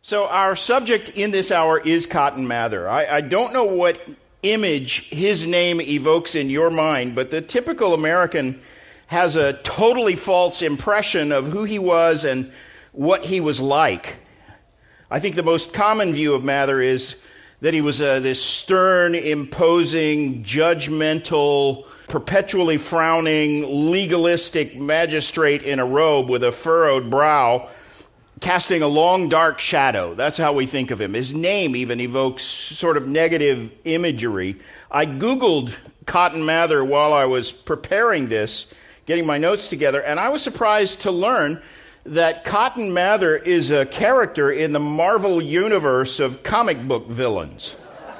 So our subject in this hour is Cotton Mather. I don't know what image his name evokes in your mind, but the typical American has a totally false impression of who he was and what he was like. I think the most common view of Mather is that he was this stern, imposing, judgmental, perpetually frowning, legalistic magistrate in a robe with a furrowed brow, casting a long, dark shadow. That's how we think of him. His name even evokes sort of negative imagery. I Googled Cotton Mather while I was preparing this, getting my notes together, and I was surprised to learn that Cotton Mather is a character in the Marvel universe of comic book villains.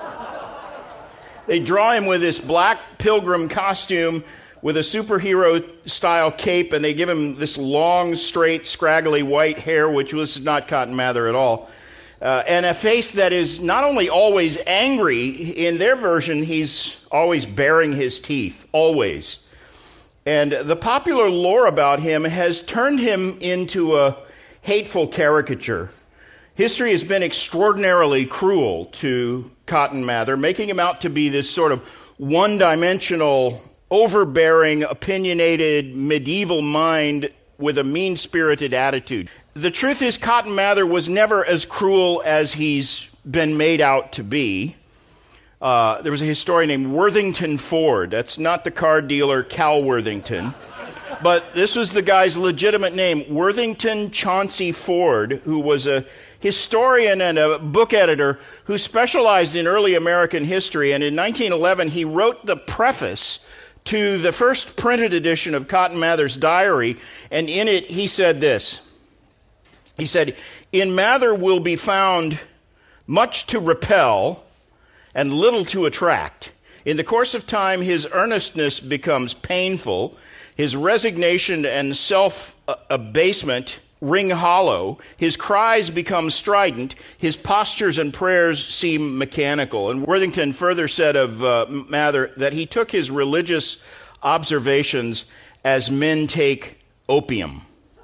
They draw him with this black pilgrim costume with a superhero-style cape, and they give him this long, straight, scraggly white hair, which was not Cotton Mather at all, and a face that is not only always angry. In their version, he's always baring his teeth, always. And the popular lore about him has turned him into a hateful caricature. History has been extraordinarily cruel to Cotton Mather, making him out to be this sort of one-dimensional, overbearing, opinionated, medieval mind with a mean-spirited attitude. The truth is, Cotton Mather was never as cruel as he's been made out to be. There was a historian named Worthington Ford. That's not the car dealer Cal Worthington. But this was the guy's legitimate name, Worthington Chauncey Ford, who was a historian and a book editor who specialized in early American history. And in 1911, he wrote the preface to the first printed edition of Cotton Mather's diary. And in it, he said this. He said, "In Mather will be found much to repel and little to attract. In the course of time, his earnestness becomes painful, his resignation and self-abasement ring hollow, his cries become strident, his postures and prayers seem mechanical." And Worthington further said of Mather that he took his religious observations as men take opium.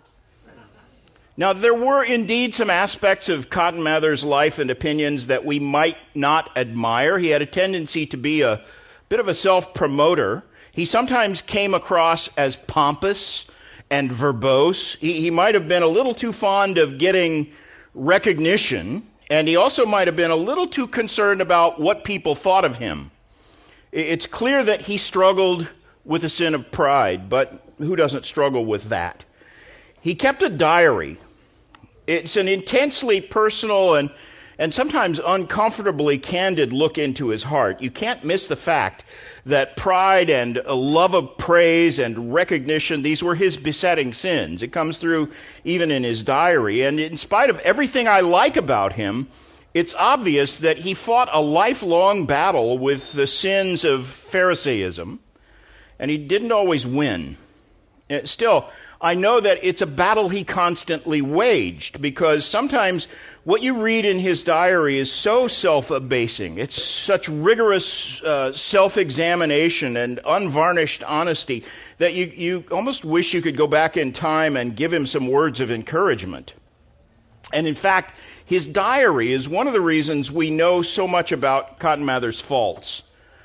Now, there were indeed some aspects of Cotton Mather's life and opinions that we might not admire. He had a tendency to be a bit of a self-promoter. He sometimes came across as pompous and verbose. He might have been a little too fond of getting recognition, and he also might have been a little too concerned about what people thought of him. It's clear that he struggled with the sin of pride, but who doesn't struggle with that? He kept a diary. It's an intensely personal and sometimes uncomfortably candid look into his heart. You can't miss the fact that pride and a love of praise and recognition, these were his besetting sins. It comes through even in his diary. And in spite of everything I like about him, it's obvious that he fought a lifelong battle with the sins of Pharisaism, and he didn't always win. Still, I know that it's a battle he constantly waged, because sometimes what you read in his diary is so self-abasing. It's such rigorous self-examination and unvarnished honesty that you almost wish you could go back in time and give him some words of encouragement. And in fact, his diary is one of the reasons we know so much about Cotton Mather's faults.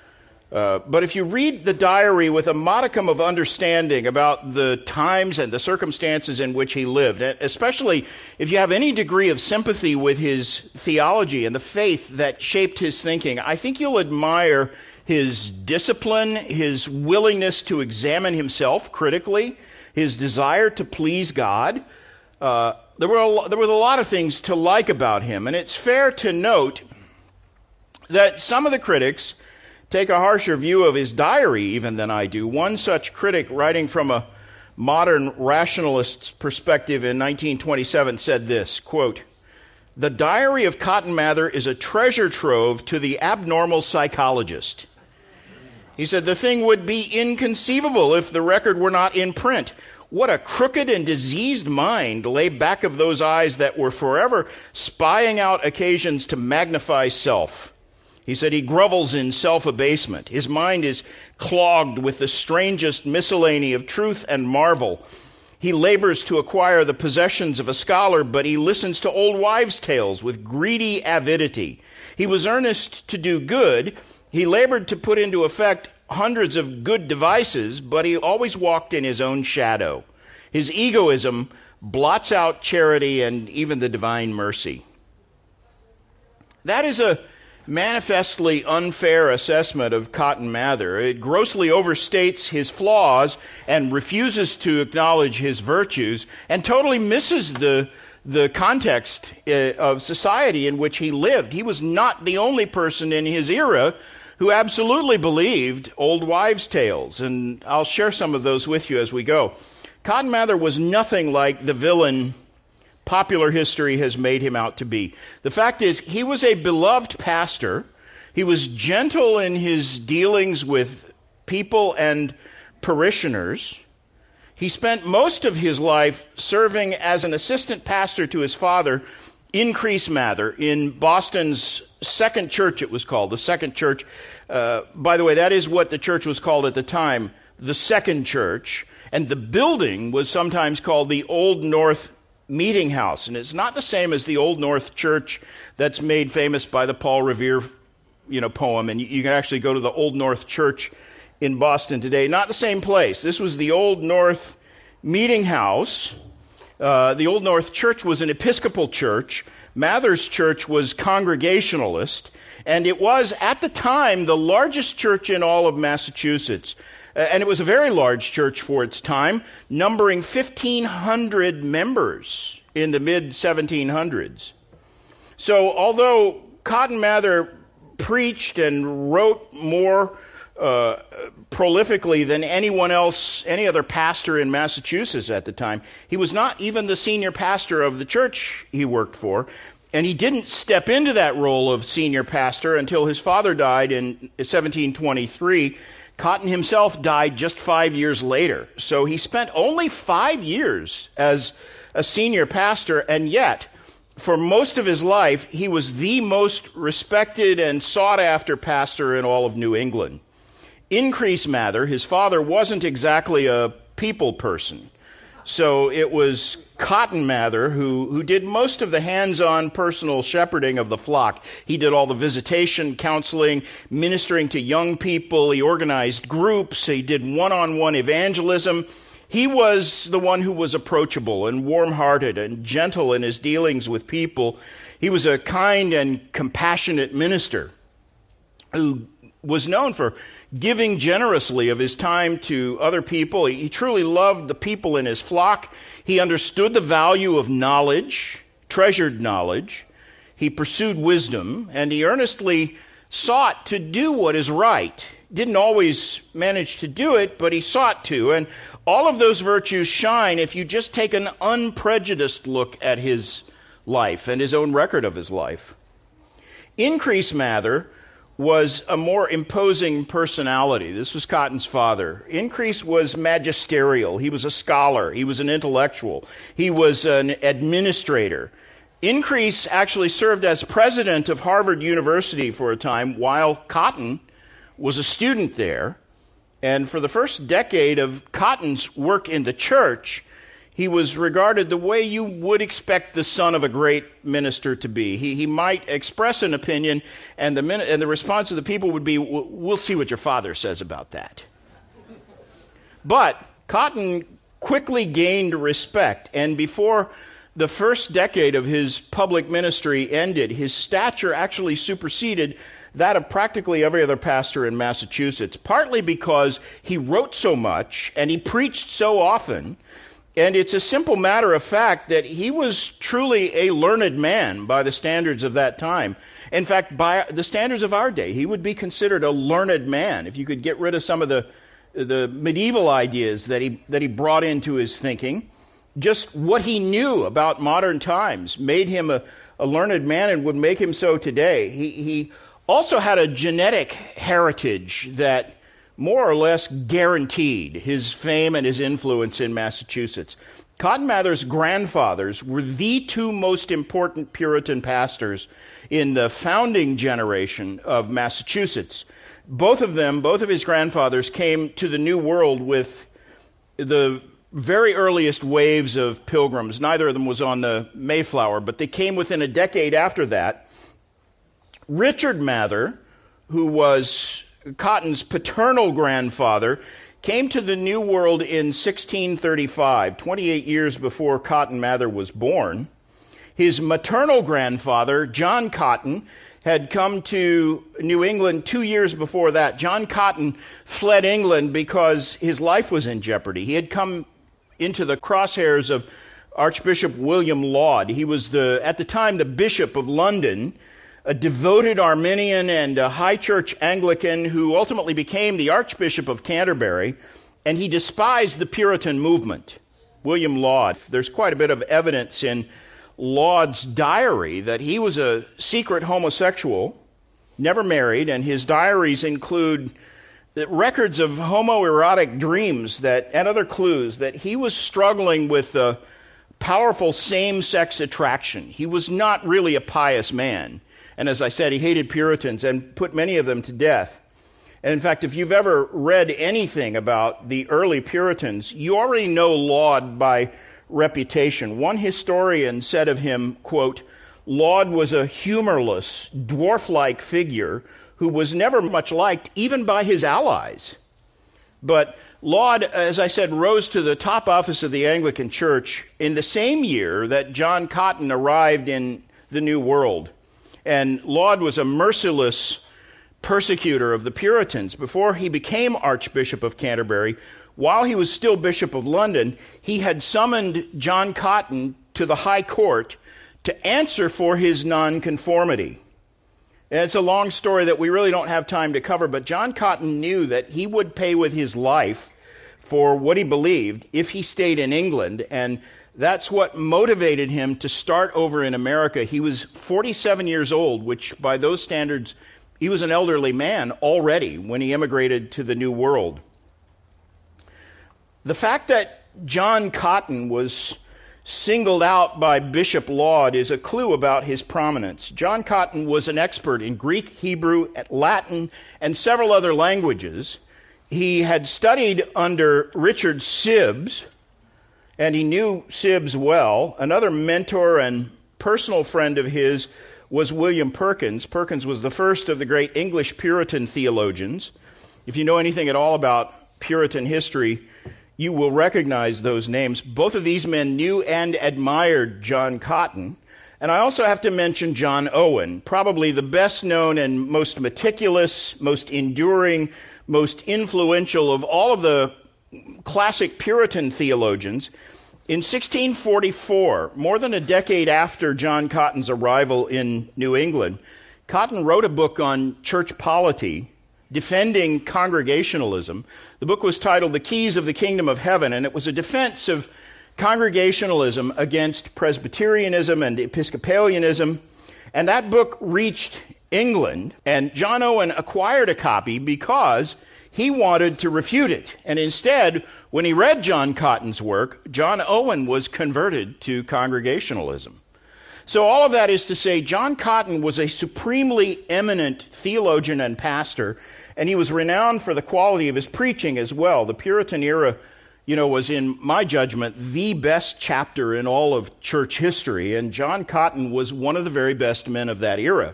But if you read the diary with a modicum of understanding about the times and the circumstances in which he lived, especially if you have any degree of sympathy with his theology and the faith that shaped his thinking, I think you'll admire his discipline, his willingness to examine himself critically, his desire to please God. There were a lot of things to like about him, and it's fair to note that some of the critics take a harsher view of his diary even than I do. One such critic, writing from a modern rationalist's perspective in 1927, said this, quote, "The diary of Cotton Mather is a treasure trove to the abnormal psychologist." He said, "The thing would be inconceivable if the record were not in print. What a crooked and diseased mind lay back of those eyes that were forever spying out occasions to magnify self." He said he grovels in self-abasement. His mind is clogged with the strangest miscellany of truth and marvel. He labors to acquire the possessions of a scholar, but he listens to old wives' tales with greedy avidity. He was earnest to do good. He labored to put into effect hundreds of good devices, but he always walked in his own shadow. His egoism blots out charity and even the divine mercy. That is a manifestly unfair assessment of Cotton Mather. It grossly overstates his flaws and refuses to acknowledge his virtues and totally misses the context of society in which he lived. He was not the only person in his era who absolutely believed old wives' tales, and I'll share some of those with you as we go. Cotton Mather was nothing like the villain popular history has made him out to be. The fact is, he was a beloved pastor. He was gentle in his dealings with people and parishioners. He spent most of his life serving as an assistant pastor to his father, Increase Mather, in Boston's Second Church, it was called, the Second Church. By the way, that is what the church was called at the time, the Second Church. And the building was sometimes called the Old North Meeting House. And it's not the same as the Old North Church that's made famous by the Paul Revere, poem. And you can actually go to the Old North Church in Boston today. Not the same place. This was the Old North Meeting House. The Old North Church was an Episcopal church. Mather's church was Congregationalist. And it was, at the time, the largest church in all of Massachusetts. And it was a very large church for its time, numbering 1,500 members in the mid-1700s. So although Cotton Mather preached and wrote more prolifically than anyone else, any other pastor in Massachusetts at the time, he was not even the senior pastor of the church he worked for. And he didn't step into that role of senior pastor until his father died in 1723. Cotton himself died just 5 years later. So he spent only 5 years as a senior pastor, and yet, for most of his life, he was the most respected and sought-after pastor in all of New England. Increase Mather, his father, wasn't exactly a people person. So it was Cotton Mather who did most of the hands-on personal shepherding of the flock. He did all the visitation, counseling, ministering to young people. He organized groups. He did one-on-one evangelism. He was the one who was approachable and warm-hearted and gentle in his dealings with people. He was a kind and compassionate minister who was known for giving generously of his time to other people. He truly loved the people in his flock. He understood the value of knowledge, treasured knowledge. He pursued wisdom, and he earnestly sought to do what is right. Didn't always manage to do it, but he sought to. And all of those virtues shine if you just take an unprejudiced look at his life and his own record of his life. Increase Mather was a more imposing personality. This was Cotton's father. Increase was magisterial. He was a scholar. He was an intellectual. He was an administrator. Increase actually served as president of Harvard University for a time while Cotton was a student there. And for the first decade of Cotton's work in the church, he was regarded the way you would expect the son of a great minister to be. He might express an opinion, and the response of the people would be, "We'll see what your father says about that." But Cotton quickly gained respect, and before the first decade of his public ministry ended, his stature actually superseded that of practically every other pastor in Massachusetts, partly because he wrote so much and he preached so often. And it's a simple matter of fact that he was truly a learned man by the standards of that time. In fact, by the standards of our day, he would be considered a learned man if you could get rid of some of the medieval ideas that he brought into his thinking. Just what he knew about modern times made him a learned man and would make him so today. He also had a genetic heritage that more or less guaranteed his fame and his influence in Massachusetts. Cotton Mather's grandfathers were the two most important Puritan pastors in the founding generation of Massachusetts. Both of his grandfathers came to the New World with the very earliest waves of pilgrims. Neither of them was on the Mayflower, but they came within a decade after that. Richard Mather, who was Cotton's paternal grandfather, came to the New World in 1635, 28 years before Cotton Mather was born. His maternal grandfather, John Cotton, had come to New England 2 years before that. John Cotton fled England because his life was in jeopardy. He had come into the crosshairs of Archbishop William Laud. He was at the time the Bishop of London, a devoted Arminian and a high church Anglican who ultimately became the Archbishop of Canterbury, and he despised the Puritan movement. William Laud. There's quite a bit of evidence in Laud's diary that he was a secret homosexual, never married, and his diaries include records of homoerotic dreams and other clues that he was struggling with powerful same-sex attraction. He was not really a pious man. And as I said, he hated Puritans and put many of them to death. And in fact, if you've ever read anything about the early Puritans, you already know Laud by reputation. One historian said of him, quote, "Laud was a humorless, dwarf-like figure who was never much liked even by his allies." But Laud, as I said, rose to the top office of the Anglican Church in the same year that John Cotton arrived in the New World. And Laud was a merciless persecutor of the Puritans. Before he became Archbishop of Canterbury, while he was still Bishop of London, he had summoned John Cotton to the High Court to answer for his nonconformity. And it's a long story that we really don't have time to cover, but John Cotton knew that he would pay with his life for what he believed if he stayed in England, and that's what motivated him to start over in America. He was 47 years old, which by those standards, he was an elderly man already when he immigrated to the New World. The fact that John Cotton was singled out by Bishop Laud is a clue about his prominence. John Cotton was an expert in Greek, Hebrew, Latin, and several other languages. He had studied under Richard Sibbes, and he knew Sibbes well. Another mentor and personal friend of his was William Perkins. Perkins was the first of the great English Puritan theologians. If you know anything at all about Puritan history, you will recognize those names. Both of these men knew and admired John Cotton. And I also have to mention John Owen, probably the best known and most meticulous, most enduring, most influential of all of the classic Puritan theologians. In 1644, more than a decade after John Cotton's arrival in New England, Cotton wrote a book on church polity, defending Congregationalism. The book was titled The Keys of the Kingdom of Heaven, and it was a defense of Congregationalism against Presbyterianism and Episcopalianism. And that book reached England, and John Owen acquired a copy because he wanted to refute it. And instead, when he read John Cotton's work, John Owen was converted to Congregationalism. So all of that is to say, John Cotton was a supremely eminent theologian and pastor, and he was renowned for the quality of his preaching as well. The Puritan era, was, in my judgment, the best chapter in all of church history, and John Cotton was one of the very best men of that era.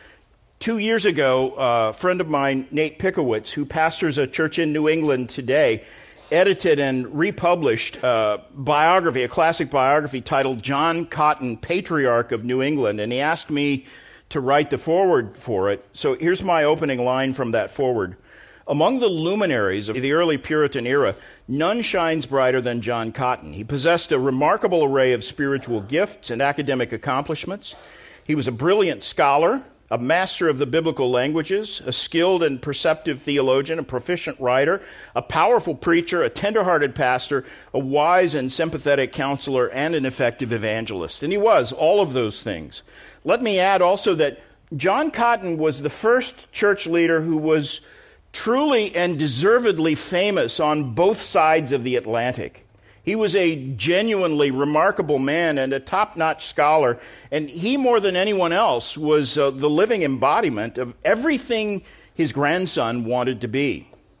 2 years ago, a friend of mine, Nate Pickowitz, who pastors a church in New England today, edited and republished a biography, a classic biography titled John Cotton, Patriarch of New England, and he asked me to write the foreword for it. So here's my opening line from that foreword. Among the luminaries of the early Puritan era, none shines brighter than John Cotton. He possessed a remarkable array of spiritual gifts and academic accomplishments. He was a brilliant scholar, a master of the biblical languages, a skilled and perceptive theologian, a proficient writer, a powerful preacher, a tender-hearted pastor, a wise and sympathetic counselor, and an effective evangelist. And he was all of those things. Let me add also that John Cotton was the first church leader who was truly and deservedly famous on both sides of the Atlantic. He was a genuinely remarkable man and a top-notch scholar, and he, more than anyone else, was the living embodiment of everything his grandson wanted to be.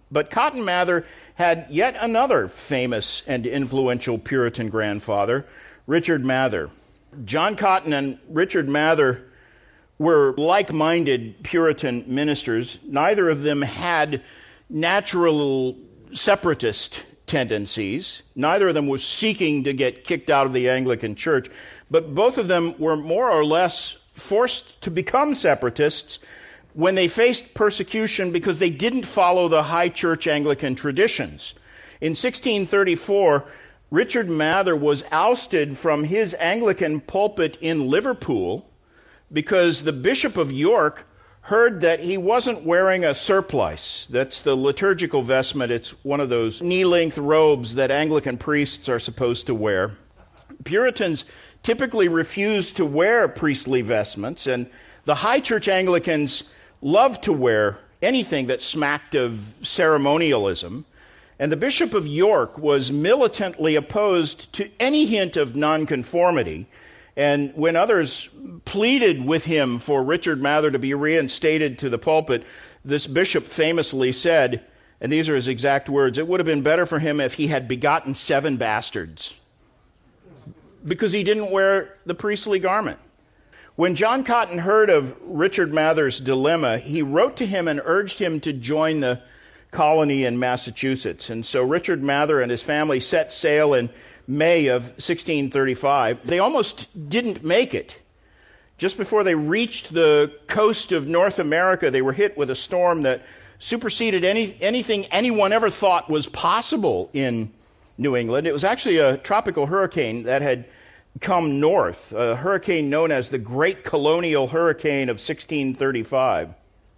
But Cotton Mather had yet another famous and influential Puritan grandfather, Richard Mather. John Cotton and Richard Mather were like-minded Puritan ministers. Neither of them had natural separatist tendencies. Neither of them was seeking to get kicked out of the Anglican Church, but both of them were more or less forced to become separatists when they faced persecution because they didn't follow the high church Anglican traditions. In 1634, Richard Mather was ousted from his Anglican pulpit in Liverpool because the Bishop of York heard that he wasn't wearing a surplice. That's the liturgical vestment. It's one of those knee-length robes that Anglican priests are supposed to wear. Puritans typically refused to wear priestly vestments, and the high church Anglicans loved to wear anything that smacked of ceremonialism. And the Bishop of York was militantly opposed to any hint of nonconformity. And when others pleaded with him for Richard Mather to be reinstated to the pulpit, this bishop famously said, and these are his exact words, "It would have been better for him if he had begotten 7 bastards," because he didn't wear the priestly garment. When John Cotton heard of Richard Mather's dilemma, he wrote to him and urged him to join the colony in Massachusetts. And so Richard Mather and his family set sail in May of 1635. They almost didn't make it. Just before they reached the coast of North America, they were hit with a storm that superseded anything anyone ever thought was possible in New England. It was actually a tropical hurricane that had come north, a hurricane known as the Great Colonial Hurricane of 1635.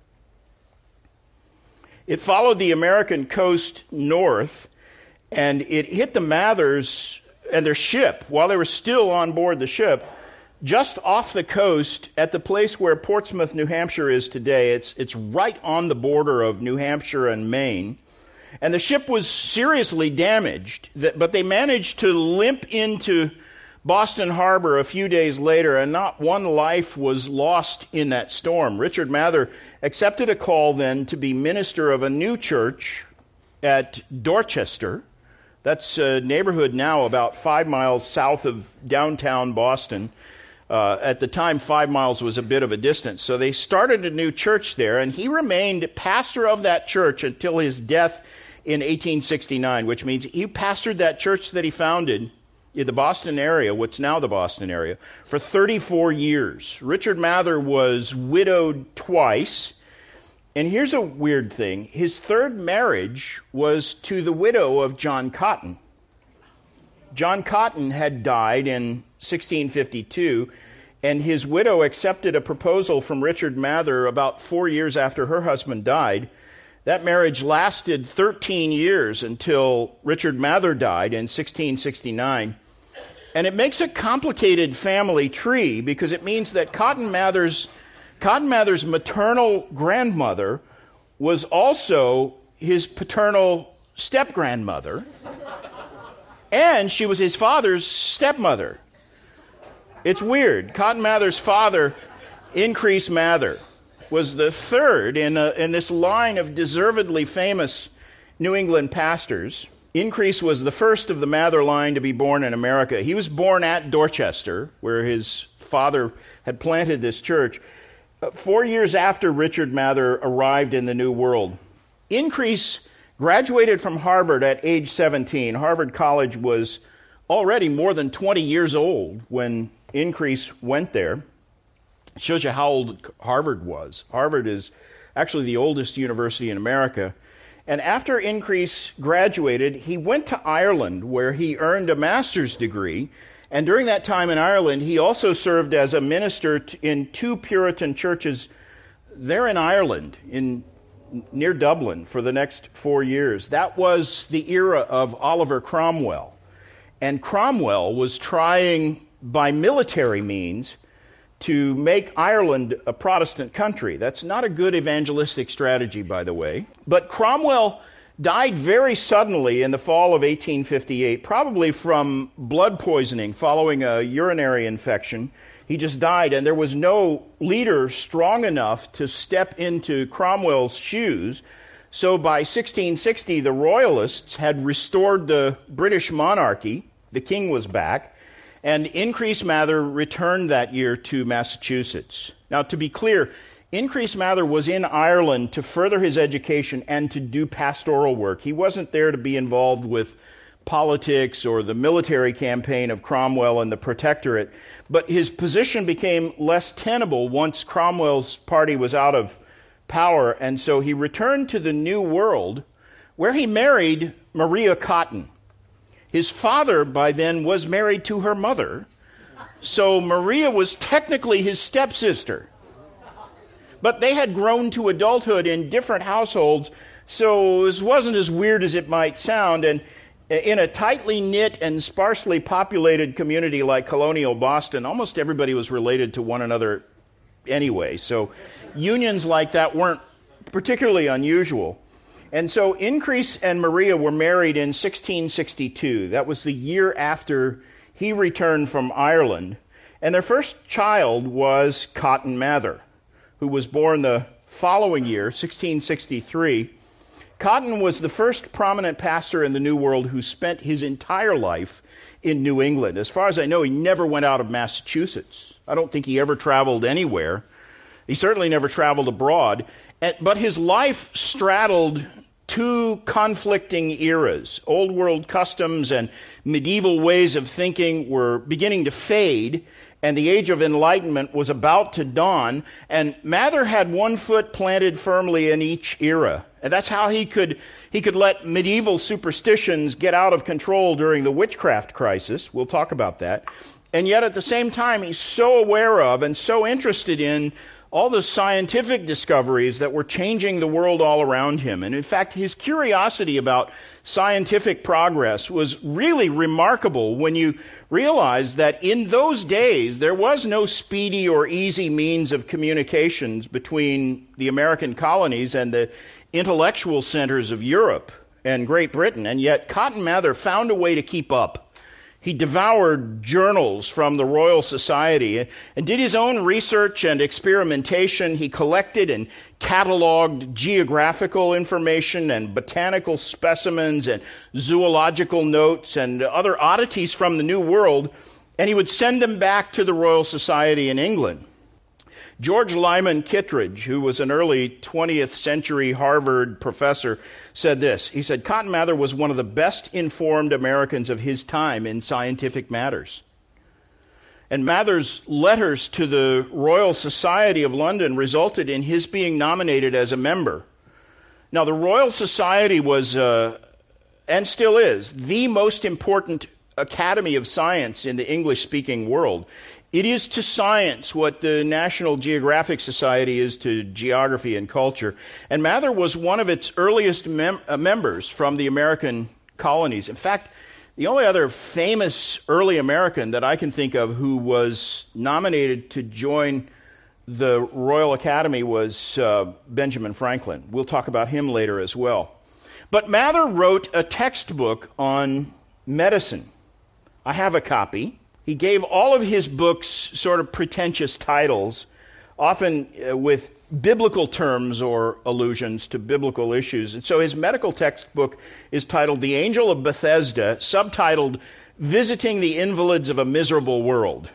It followed the American coast north, and it hit the Mathers and their ship while they were still on board the ship, just off the coast at the place where Portsmouth, New Hampshire is today. It's right on the border of New Hampshire and Maine. And the ship was seriously damaged, but they managed to limp into Boston Harbor a few days later, and not one life was lost in that storm. Richard Mather accepted a call then to be minister of a new church at Dorchester. That's a neighborhood now about 5 miles south of downtown Boston. At the time, 5 miles was a bit of a distance. So they started a new church there, and he remained pastor of that church until his death in 1869, which means he pastored that church that he founded in the Boston area, what's now the Boston area, for 34 years. Richard Mather was widowed twice. And here's a weird thing. His third marriage was to the widow of John Cotton. John Cotton had died in 1652, and his widow accepted a proposal from Richard Mather about 4 years after her husband died. That marriage lasted 13 years until Richard Mather died in 1669. And it makes a complicated family tree because it means that Cotton Mather's maternal grandmother was also his paternal step-grandmother, and she was his father's stepmother. It's weird. Cotton Mather's father, Increase Mather, was the third in this line of deservedly famous New England pastors. Increase was the first of the Mather line to be born in America. He was born at Dorchester, where his father had planted this church, 4 years after Richard Mather arrived in the New World. Increase graduated from Harvard at age 17. Harvard College was already more than 20 years old when Increase went there. It shows you how old Harvard was. Harvard is actually the oldest university in America. And after Increase graduated, he went to Ireland, where he earned a master's degree. And during that time in Ireland, he also served as a minister in 2 Puritan churches there in Ireland, near Dublin, for the next 4 years. That was the era of Oliver Cromwell. And Cromwell was trying, by military means, to make Ireland a Protestant country. That's not a good evangelistic strategy, by the way. But Cromwell died very suddenly in the fall of 1858, probably from blood poisoning following a urinary infection. He just died, and there was no leader strong enough to step into Cromwell's shoes. So by 1660, the Royalists had restored the British monarchy. The king was back. And Increase Mather returned that year to Massachusetts. Now, to be clear, Increase Mather was in Ireland to further his education and to do pastoral work. He wasn't there to be involved with politics or the military campaign of Cromwell and the Protectorate. But his position became less tenable once Cromwell's party was out of power, and so he returned to the New World, where he married Maria Cotton. His father, by then, was married to her mother, so Maria was technically his stepsister. But they had grown to adulthood in different households, so it wasn't as weird as it might sound, and in a tightly knit and sparsely populated community like colonial Boston, almost everybody was related to one another anyway, so unions like that weren't particularly unusual. And so Increase and Maria were married in 1662. That was the year after he returned from Ireland. And their first child was Cotton Mather, who was born the following year, 1663. Cotton was the first prominent pastor in the New World who spent his entire life in New England. As far as I know, he never went out of Massachusetts. I don't think he ever traveled anywhere. He certainly never traveled abroad. But his life straddled two conflicting eras. Old world customs and medieval ways of thinking were beginning to fade, and the Age of Enlightenment was about to dawn, and Mather had one foot planted firmly in each era. And that's how he could let medieval superstitions get out of control during the witchcraft crisis. We'll talk about that. And yet at the same time, he's so aware of and so interested in all the scientific discoveries that were changing the world all around him. And in fact, his curiosity about scientific progress was really remarkable when you realize that in those days, there was no speedy or easy means of communications between the American colonies and the intellectual centers of Europe and Great Britain. And yet Cotton Mather found a way to keep up. He devoured journals from the Royal Society and did his own research and experimentation. He collected and cataloged geographical information and botanical specimens and zoological notes and other oddities from the New World, and he would send them back to the Royal Society in England. George Lyman Kittredge, who was an early 20th century Harvard professor, said this. He said, Cotton Mather was one of the best informed Americans of his time in scientific matters. And Mather's letters to the Royal Society of London resulted in his being nominated as a member. Now, the Royal Society was, and still is, the most important academy of science in the English-speaking world. It is to science what the National Geographic Society is to geography and culture. And Mather was one of its earliest members from the American colonies. In fact, the only other famous early American that I can think of who was nominated to join the Royal Academy was Benjamin Franklin. We'll talk about him later as well. But Mather wrote a textbook on medicine. I have a copy. He gave all of his books sort of pretentious titles, often with biblical terms or allusions to biblical issues. And so his medical textbook is titled The Angel of Bethesda, subtitled Visiting the Invalids of a Miserable World.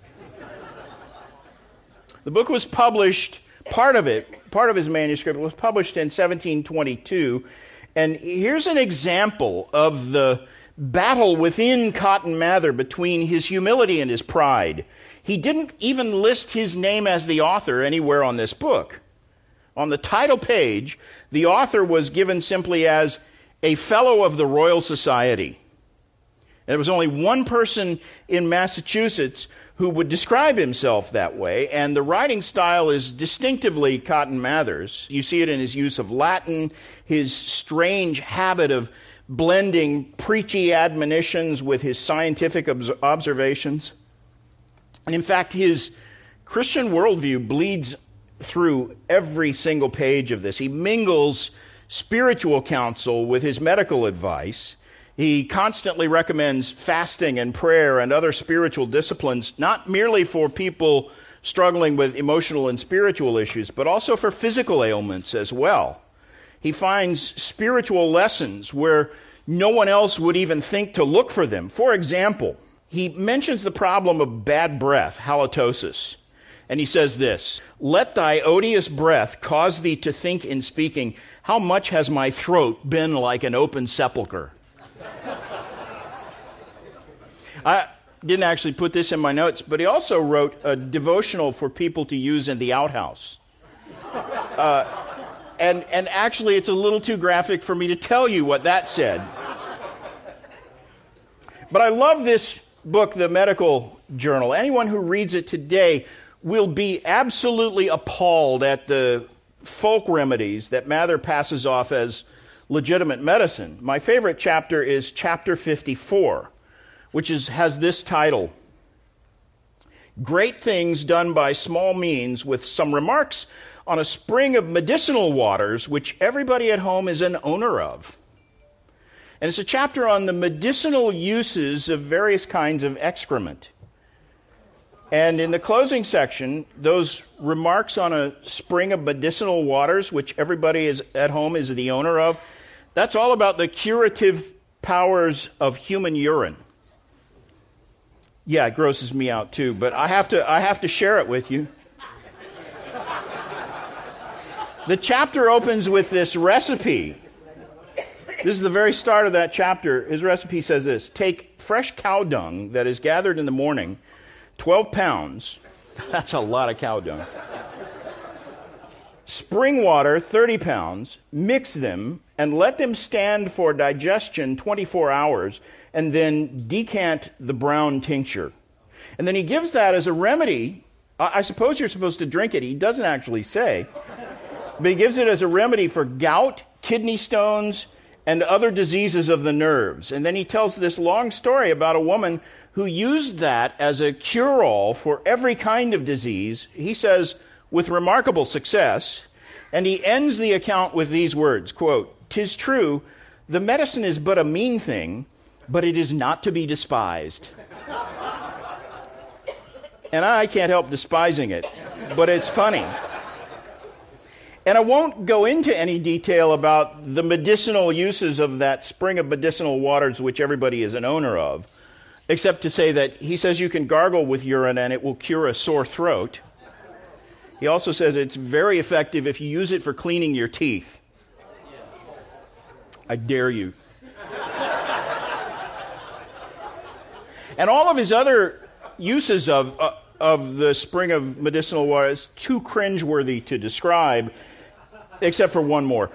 The book was published, part of his manuscript was published in 1722. And here's an example of the battle within Cotton Mather between his humility and his pride. He didn't even list his name as the author anywhere on this book. On the title page, the author was given simply as a fellow of the Royal Society. And there was only one person in Massachusetts who would describe himself that way, and the writing style is distinctively Cotton Mather's. You see it in his use of Latin, his strange habit of blending preachy admonitions with his scientific observations. And in fact, his Christian worldview bleeds through every single page of this. He mingles spiritual counsel with his medical advice. He constantly recommends fasting and prayer and other spiritual disciplines, not merely for people struggling with emotional and spiritual issues, but also for physical ailments as well. He finds spiritual lessons where no one else would even think to look for them. For example, he mentions the problem of bad breath, halitosis. And he says this, "Let thy odious breath cause thee to think in speaking, how much has my throat been like an open sepulcher?" I didn't actually put this in my notes, but he also wrote a devotional for people to use in the outhouse. And actually, it's a little too graphic for me to tell you what that said. But I love this book, The Medical Journal. Anyone who reads it today will be absolutely appalled at the folk remedies that Mather passes off as legitimate medicine. My favorite chapter is chapter 54, which has this title, "Great Things Done by Small Means, with some remarks on a spring of medicinal waters which everybody at home is an owner of." And it's a chapter on the medicinal uses of various kinds of excrement. And in the closing section, those remarks on a spring of medicinal waters, which everybody is at home is the owner of, that's all about the curative powers of human urine. Yeah, it grosses me out too, but I have to share it with you. The chapter opens with this recipe. This is the very start of that chapter. His recipe says this: take fresh cow dung that is gathered in the morning, 12 pounds. That's a lot of cow dung. Spring water, 30 pounds. Mix them and let them stand for digestion 24 hours, and then decant the brown tincture. And then he gives that as a remedy. I suppose you're supposed to drink it. He doesn't actually say. But he gives it as a remedy for gout, kidney stones, and other diseases of the nerves. And then he tells this long story about a woman who used that as a cure-all for every kind of disease, he says, with remarkable success. And he ends the account with these words, quote, "'Tis true, the medicine is but a mean thing, but it is not to be despised." And I can't help despising it, but it's funny. And I won't go into any detail about the medicinal uses of that spring of medicinal waters, which everybody is an owner of, except to say that he says you can gargle with urine and it will cure a sore throat. He also says it's very effective if you use it for cleaning your teeth. I dare you. And all of his other uses of the spring of medicinal water is too cringeworthy to describe, except for one more.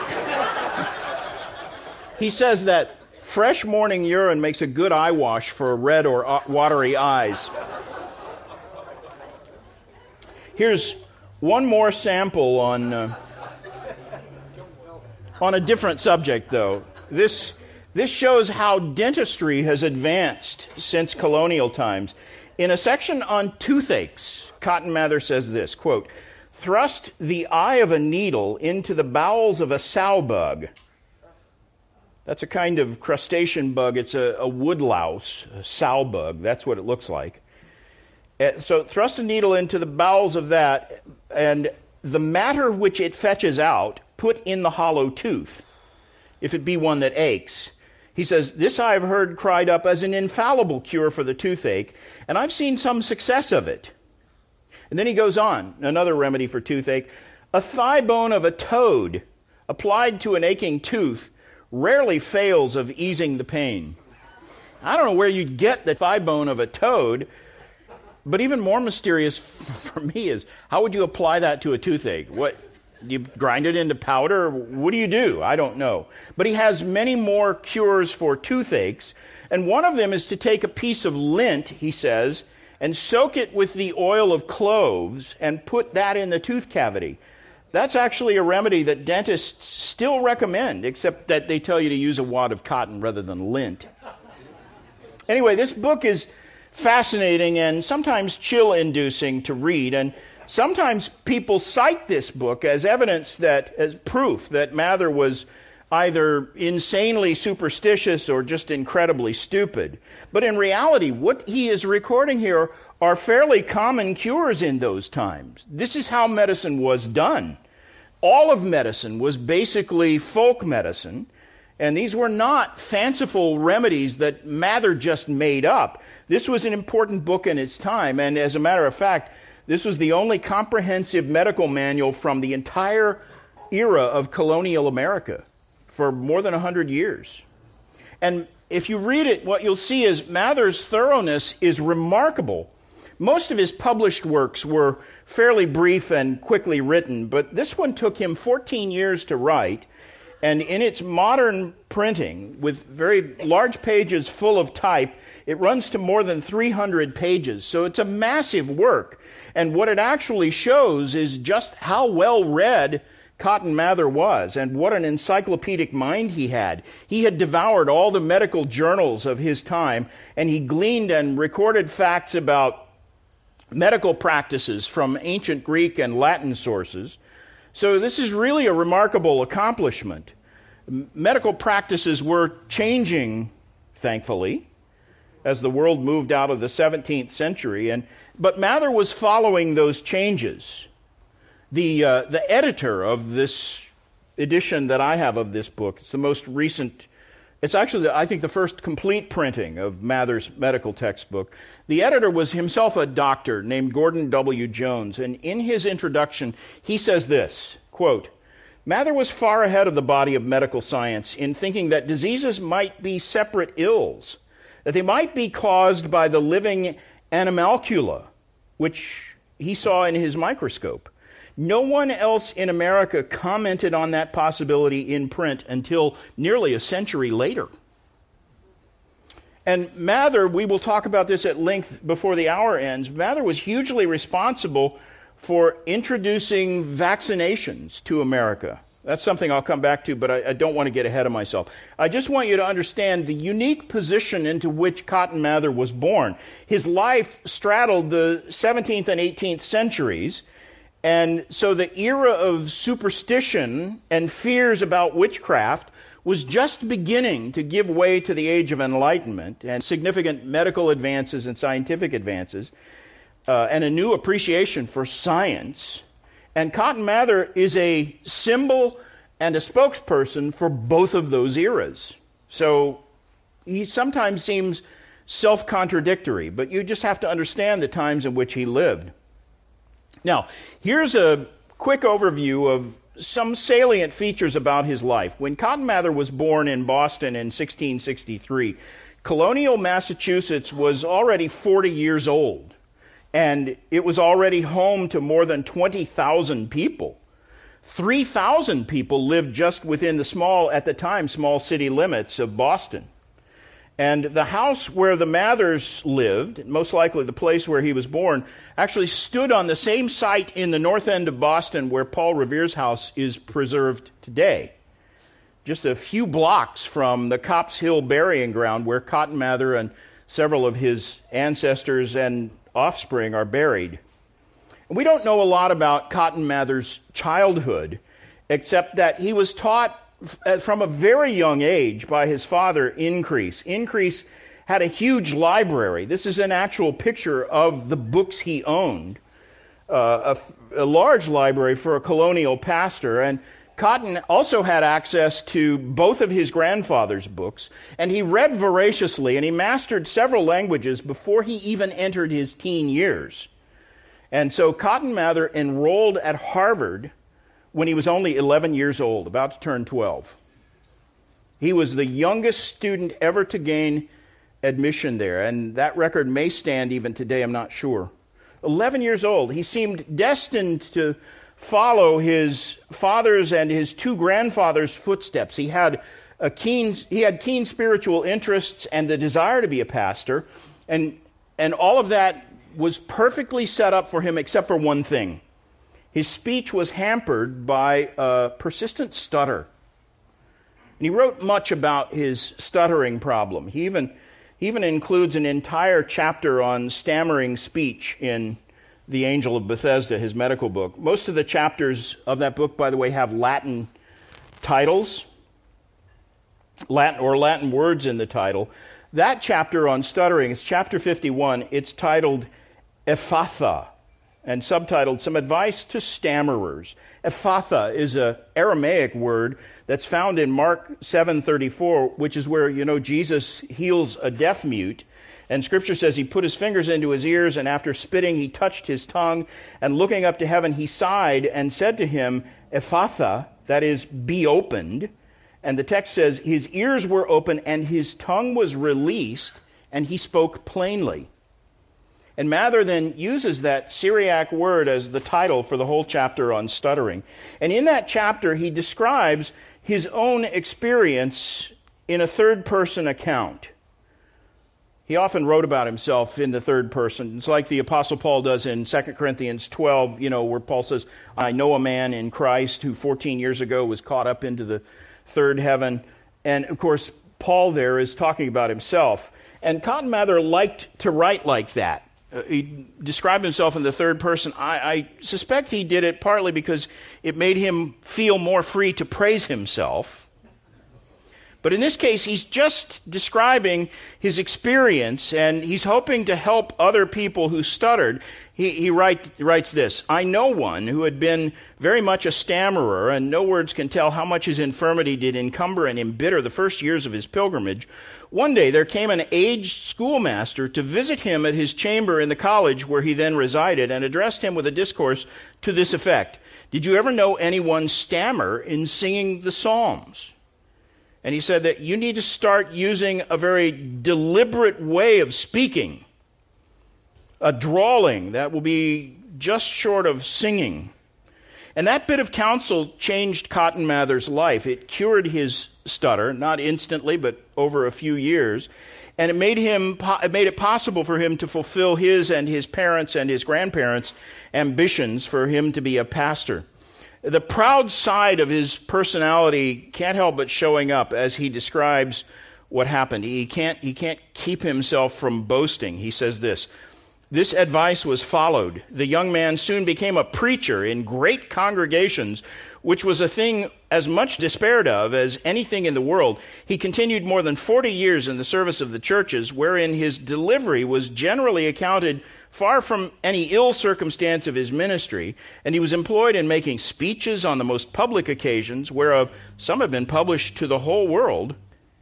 He says that fresh morning urine makes a good eye wash for red or watery eyes. Here's one more sample on a different subject, though. This shows how dentistry has advanced since colonial times. In a section on toothaches, Cotton Mather says this, quote, "Thrust the eye of a needle into the bowels of a sow bug." That's a kind of crustacean bug. It's a woodlouse, a sow bug. That's what it looks like. So thrust a needle into the bowels of that, and the matter which it fetches out, put in the hollow tooth, if it be one that aches. He says, "This I have heard cried up as an infallible cure for the toothache, and I've seen some success of it." And then he goes on, another remedy for toothache. "A thigh bone of a toad applied to an aching tooth rarely fails of easing the pain." I don't know where you'd get the thigh bone of a toad, but even more mysterious for me is, how would you apply that to a toothache? What, do you grind it into powder? What do you do? I don't know. But he has many more cures for toothaches, and one of them is to take a piece of lint, he says, and soak it with the oil of cloves and put that in the tooth cavity. That's actually a remedy that dentists still recommend, except that they tell you to use a wad of cotton rather than lint. Anyway, this book is fascinating and sometimes chill-inducing to read, and sometimes people cite this book as evidence as proof that Mather was either insanely superstitious or just incredibly stupid. But in reality, what he is recording here are fairly common cures in those times. This is how medicine was done. all of medicine was basically folk medicine, and these were not fanciful remedies that Mather just made up. This was an important book in its time, and as a matter of fact, this was the only comprehensive medical manual from the entire era of colonial America for more than 100 years. And if you read it, what you'll see is Mather's thoroughness is remarkable. Most of his published works were fairly brief and quickly written, but this one took him 14 years to write, and in its modern printing, with very large pages full of type, it runs to more than 300 pages. So it's a massive work, and what it actually shows is just how well read Cotton Mather was, and what an encyclopedic mind he had. He had devoured all the medical journals of his time, and he gleaned and recorded facts about medical practices from ancient Greek and Latin sources. So this is really a remarkable accomplishment. Medical practices were changing, thankfully, as the world moved out of the 17th century, but Mather was following those changes. The editor of this edition that I have of this book, it's the most recent. It's actually, I think, the first complete printing of Mather's medical textbook. The editor was himself a doctor named Gordon W. Jones, and in his introduction, he says this, quote, "Mather was far ahead of the body of medical science in thinking that diseases might be separate ills, that they might be caused by the living animalcula, which he saw in his microscope. No one else in America commented on that possibility in print until nearly a century later." And Mather, we will talk about this at length before the hour ends, Mather was hugely responsible for introducing vaccinations to America. That's something I'll come back to, but I don't want to get ahead of myself. I just want you to understand the unique position into which Cotton Mather was born. His life straddled the 17th and 18th centuries, and so the era of superstition and fears about witchcraft was just beginning to give way to the age of enlightenment and significant medical advances and scientific advances, and a new appreciation for science. And Cotton Mather is a symbol and a spokesperson for both of those eras. So he sometimes seems self-contradictory, but you just have to understand the times in which he lived. Now, here's a quick overview of some salient features about his life. When Cotton Mather was born in Boston in 1663, colonial Massachusetts was already 40 years old, and it was already home to more than 20,000 people. 3,000 people lived just within the at the time, small city limits of Boston. And the house where the Mathers lived, most likely the place where he was born, actually stood on the same site in the north end of Boston where Paul Revere's house is preserved today. Just a few blocks from the Copp's Hill burying ground where Cotton Mather and several of his ancestors and offspring are buried. We don't know a lot about Cotton Mather's childhood, except that he was taught from a very young age by his father, Increase. Increase had a huge library. This is an actual picture of the books he owned, a large library for a colonial pastor. And Cotton also had access to both of his grandfather's books, and he read voraciously, and he mastered several languages before he even entered his teen years. And so Cotton Mather enrolled at Harvard when he was only 11 years old, about to turn 12. He was the youngest student ever to gain admission there, and that record may stand even today, I'm not sure. 11 years old, he seemed destined to follow his father's and his two grandfathers' footsteps. He had keen spiritual interests and the desire to be a pastor, and all of that was perfectly set up for him except for one thing. His speech was hampered by a persistent stutter. And he wrote much about his stuttering problem. He even includes an entire chapter on stammering speech in The Angel of Bethesda, his medical book. Most of the chapters of that book, by the way, have Latin titles, Latin words in the title. That chapter on stuttering is chapter 51. It's titled Ephatha. and subtitled Some Advice to Stammerers. Ephatha is an Aramaic word that's found in Mark 7:34, which is where, Jesus heals a deaf mute. And Scripture says he put his fingers into his ears, and after spitting, he touched his tongue. And looking up to heaven, he sighed and said to him, Ephatha, that is, be opened. And the text says his ears were open and his tongue was released, and he spoke plainly. And Mather then uses that Syriac word as the title for the whole chapter on stuttering. And in that chapter, he describes his own experience in a third-person account. He often wrote about himself in the third person. It's like the Apostle Paul does in 2 Corinthians 12, where Paul says, I know a man in Christ who 14 years ago was caught up into the third heaven. And, of course, Paul there is talking about himself. And Cotton Mather liked to write like that. He described himself in the third person. I suspect he did it partly because it made him feel more free to praise himself. But in this case, he's just describing his experience, and he's hoping to help other people who stuttered. He writes this, I know one who had been very much a stammerer, and no words can tell how much his infirmity did encumber and embitter the first years of his pilgrimage. One day there came an aged schoolmaster to visit him at his chamber in the college where he then resided, and addressed him with a discourse to this effect. Did you ever know anyone stammer in singing the Psalms? And he said that you need to start using a very deliberate way of speaking, a drawling that will be just short of singing. And that bit of counsel changed Cotton Mather's life. It cured his stutter, not instantly, but over a few years. And it made it possible for him to fulfill his and his parents' and his grandparents' ambitions for him to be a pastor. The proud side of his personality can't help but showing up as he describes what happened. He can't keep himself from boasting. He says this advice was followed. The young man soon became a preacher in great congregations, which was a thing as much despaired of as anything in the world. He continued more than 40 years in the service of the churches, wherein his delivery was generally accounted far from any ill circumstance of his ministry, and he was employed in making speeches on the most public occasions, whereof some have been published to the whole world.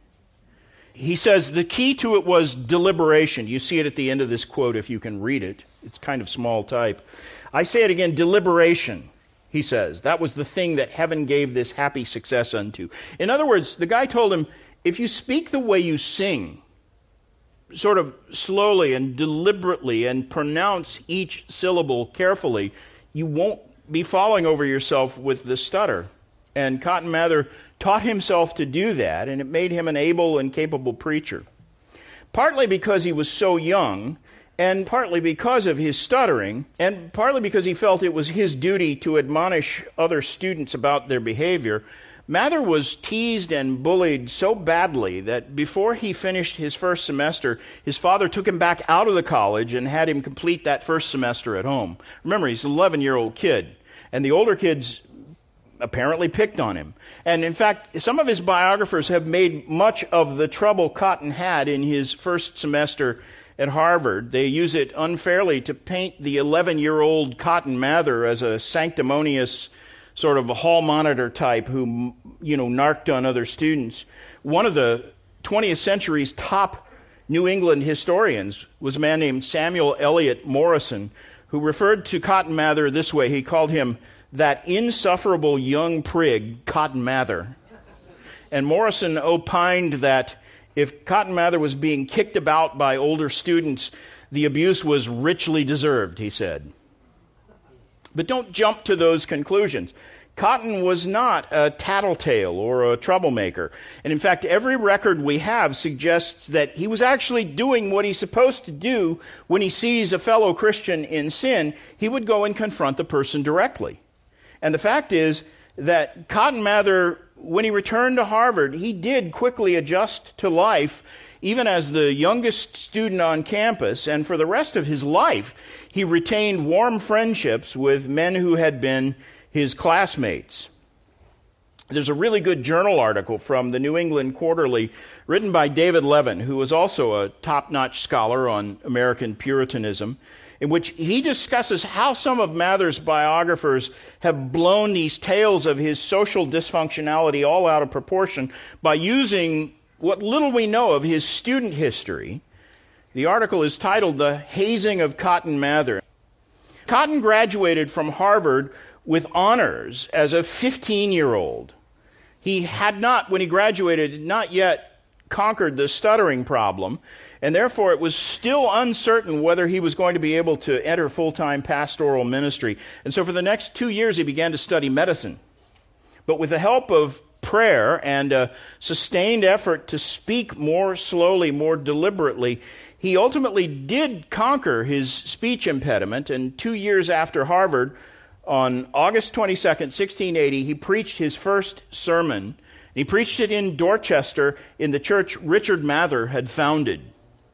He says the key to it was deliberation. You see it at the end of this quote if you can read it. It's kind of small type. I say it again, deliberation, he says. That was the thing that heaven gave this happy success unto. In other words, the guy told him, if you speak the way you sing, sort of slowly and deliberately, and pronounce each syllable carefully, you won't be falling over yourself with the stutter. And Cotton Mather taught himself to do that, and it made him an able and capable preacher. Partly because he was so young, and partly because of his stuttering, and partly because he felt it was his duty to admonish other students about their behavior, Mather was teased and bullied so badly that before he finished his first semester, his father took him back out of the college and had him complete that first semester at home. Remember, he's an 11-year-old kid, and the older kids apparently picked on him. And in fact, some of his biographers have made much of the trouble Cotton had in his first semester at Harvard. They use it unfairly to paint the 11-year-old Cotton Mather as a sanctimonious sort of a hall monitor type who, narked on other students. One of the 20th century's top New England historians was a man named Samuel Eliot Morison, who referred to Cotton Mather this way. He called him that insufferable young prig, Cotton Mather. And Morison opined that if Cotton Mather was being kicked about by older students, the abuse was richly deserved, he said. But don't jump to those conclusions. Cotton was not a tattletale or a troublemaker. And in fact, every record we have suggests that he was actually doing what he's supposed to do when he sees a fellow Christian in sin. He would go and confront the person directly. And the fact is that Cotton Mather, when he returned to Harvard, he did quickly adjust to life, even as the youngest student on campus, and for the rest of his life, he retained warm friendships with men who had been his classmates. There's a really good journal article from the New England Quarterly written by David Levin, who was also a top-notch scholar on American Puritanism. in which he discusses how some of Mather's biographers have blown these tales of his social dysfunctionality all out of proportion by using what little we know of his student history. The article is titled "The Hazing of Cotton Mather." Cotton graduated from Harvard with honors as a 15-year-old. He had not, when he graduated, not yet conquered the stuttering problem, and therefore it was still uncertain whether he was going to be able to enter full-time pastoral ministry. And so for the next 2 years he began to study medicine. But with the help of prayer and a sustained effort to speak more slowly, more deliberately, he ultimately did conquer his speech impediment, and 2 years after Harvard, on August 22nd, 1680, he preached his first sermon. He preached it in Dorchester in the church Richard Mather had founded.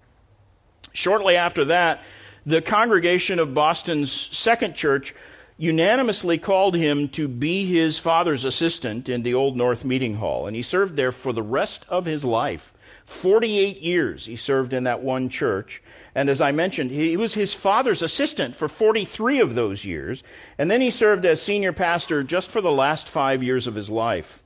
Shortly after that, the congregation of Boston's Second Church unanimously called him to be his father's assistant in the Old North Meeting Hall, and he served there for the rest of his life. 48 years he served in that one church, and as I mentioned, he was his father's assistant for 43 of those years, and then he served as senior pastor just for the last 5 years of his life.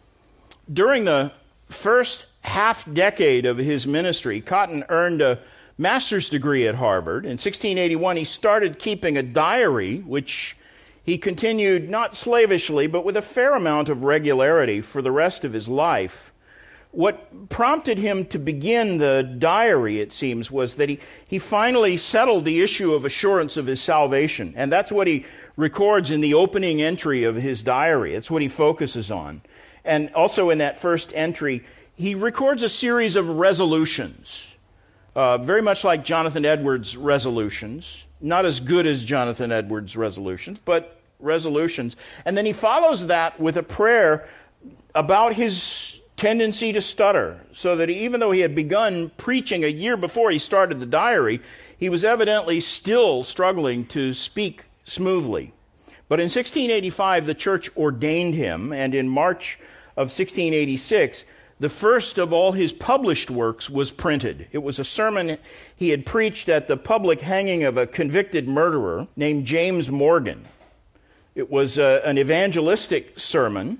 During the first half-decade of his ministry, Cotton earned a master's degree at Harvard. In 1681, he started keeping a diary, which he continued not slavishly, but with a fair amount of regularity for the rest of his life. What prompted him to begin the diary, it seems, was that he finally settled the issue of assurance of his salvation, and that's what he records in the opening entry of his diary. It's what he focuses on. And also in that first entry, he records a series of resolutions, very much like Jonathan Edwards' resolutions. Not as good as Jonathan Edwards' resolutions, but resolutions. And then he follows that with a prayer about his tendency to stutter, so that even though he had begun preaching a year before he started the diary, he was evidently still struggling to speak smoothly. But in 1685, the church ordained him, and in March of 1686, the first of all his published works was printed. It was a sermon he had preached at the public hanging of a convicted murderer named James Morgan. It was an evangelistic sermon,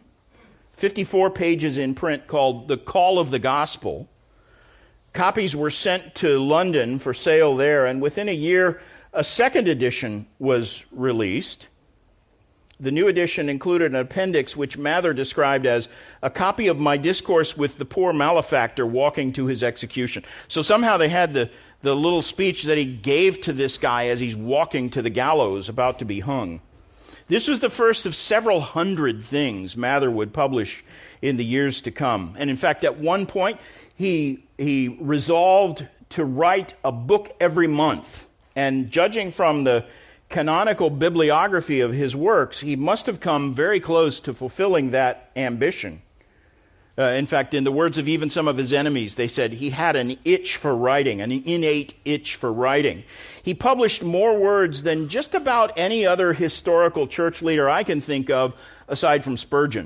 54 pages in print, called The Call of the Gospel. Copies were sent to London for sale there, and within a year, a second edition was released. The new edition included an appendix which Mather described as a copy of my discourse with the poor malefactor walking to his execution. So somehow they had the little speech that he gave to this guy as he's walking to the gallows about to be hung. This was the first of several hundred things Mather would publish in the years to come. And in fact, at one point, he resolved to write a book every month. And judging from the canonical bibliography of his works, he must have come very close to fulfilling that ambition. In fact, in the words of even some of his enemies, they said he had an itch for writing, an innate itch for writing. He published more words than just about any other historical church leader I can think of, aside from Spurgeon.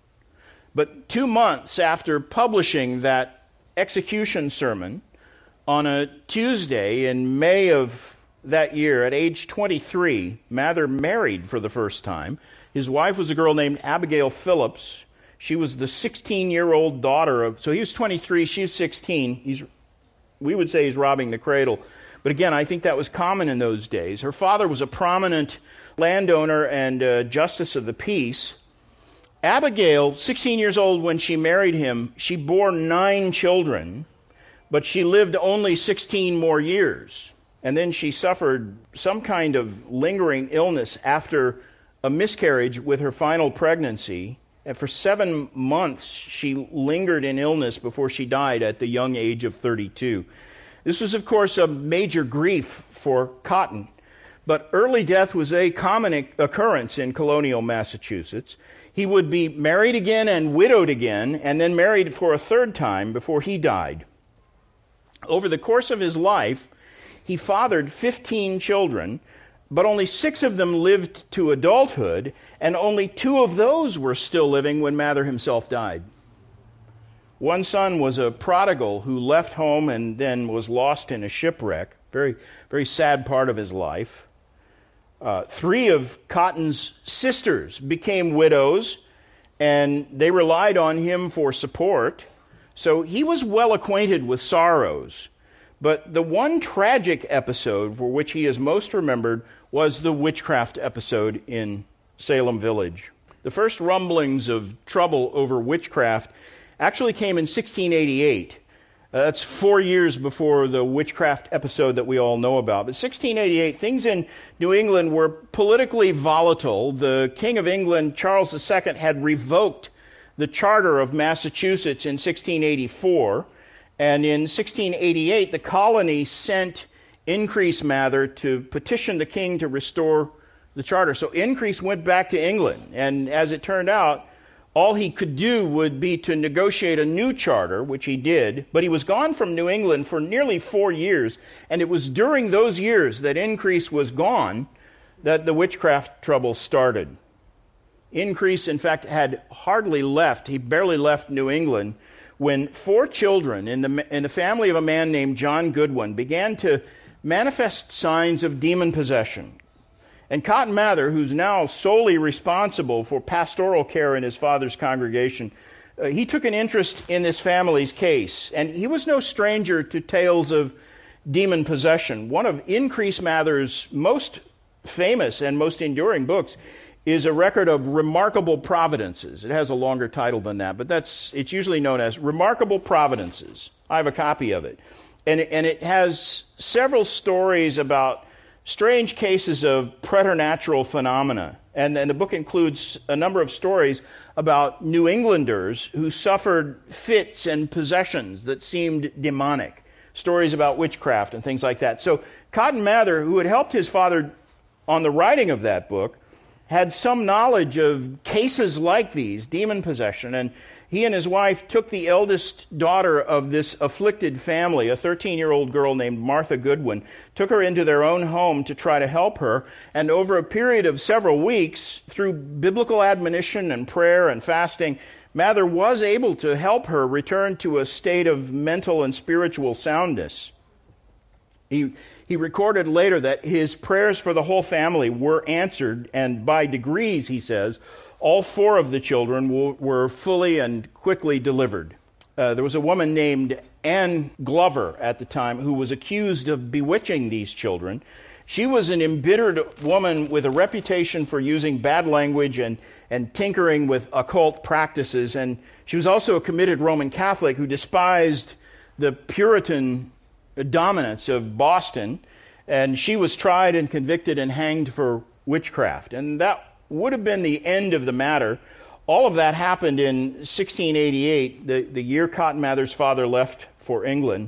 But 2 months after publishing that execution sermon, on a Tuesday in May of that year, at age 23, Mather married for the first time. His wife was a girl named Abigail Phillips. She was the 16-year-old daughter of, so he was 23, she's 16. We would say he's robbing the cradle. But again, I think that was common in those days. Her father was a prominent landowner and justice of the peace. Abigail, 16 years old when she married him, she bore 9 children, but she lived only 16 more years. And then she suffered some kind of lingering illness after a miscarriage with her final pregnancy. And for 7 months, she lingered in illness before she died at the young age of 32. This was, of course, a major grief for Cotton. But early death was a common occurrence in colonial Massachusetts. He would be married again and widowed again, and then married for a third time before he died. Over the course of his life, he fathered 15 children, but only 6 of them lived to adulthood, and only 2 of those were still living when Mather himself died. One son was a prodigal who left home and then was lost in a shipwreck. Very, very sad part of his life. 3 of Cotton's sisters became widows, and they relied on him for support. So he was well acquainted with sorrows. But the one tragic episode for which he is most remembered was the witchcraft episode in Salem Village. The first rumblings of trouble over witchcraft actually came in 1688. That's 4 years before the witchcraft episode that we all know about. But 1688, things in New England were politically volatile. The King of England, Charles II, had revoked the charter of Massachusetts in 1684. And in 1688, the colony sent Increase Mather to petition the king to restore the charter. So Increase went back to England. And as it turned out, all he could do would be to negotiate a new charter, which he did, but he was gone from New England for nearly 4 years, and it was during those years that Increase was gone that the witchcraft trouble started. Increase, in fact, had hardly left, he barely left New England, when 4 children in the family of a man named John Goodwin began to manifest signs of demon possession. And Cotton Mather, who's now solely responsible for pastoral care in his father's congregation, he took an interest in this family's case. And he was no stranger to tales of demon possession. One of Increase Mather's most famous and most enduring books is a record of Remarkable Providences. It has a longer title than that, but it's usually known as Remarkable Providences. I have a copy of it. And it has several stories about strange cases of preternatural phenomena. And the book includes a number of stories about New Englanders who suffered fits and possessions that seemed demonic. Stories about witchcraft and things like that. So Cotton Mather, who had helped his father on the writing of that book, had some knowledge of cases like these, demon possession. And he and his wife took the eldest daughter of this afflicted family, a 13-year-old girl named Martha Goodwin, took her into their own home to try to help her. And over a period of several weeks, through biblical admonition and prayer and fasting, Mather was able to help her return to a state of mental and spiritual soundness. He recorded later that his prayers for the whole family were answered, and by degrees, he says, all 4 of the children were fully and quickly delivered. There was a woman named Anne Glover at the time who was accused of bewitching these children. She was an embittered woman with a reputation for using bad language and tinkering with occult practices, and she was also a committed Roman Catholic who despised the Puritan dominance of Boston, and she was tried and convicted and hanged for witchcraft. And that would have been the end of the matter. All of that happened in 1688, the year Cotton Mather's father left for England.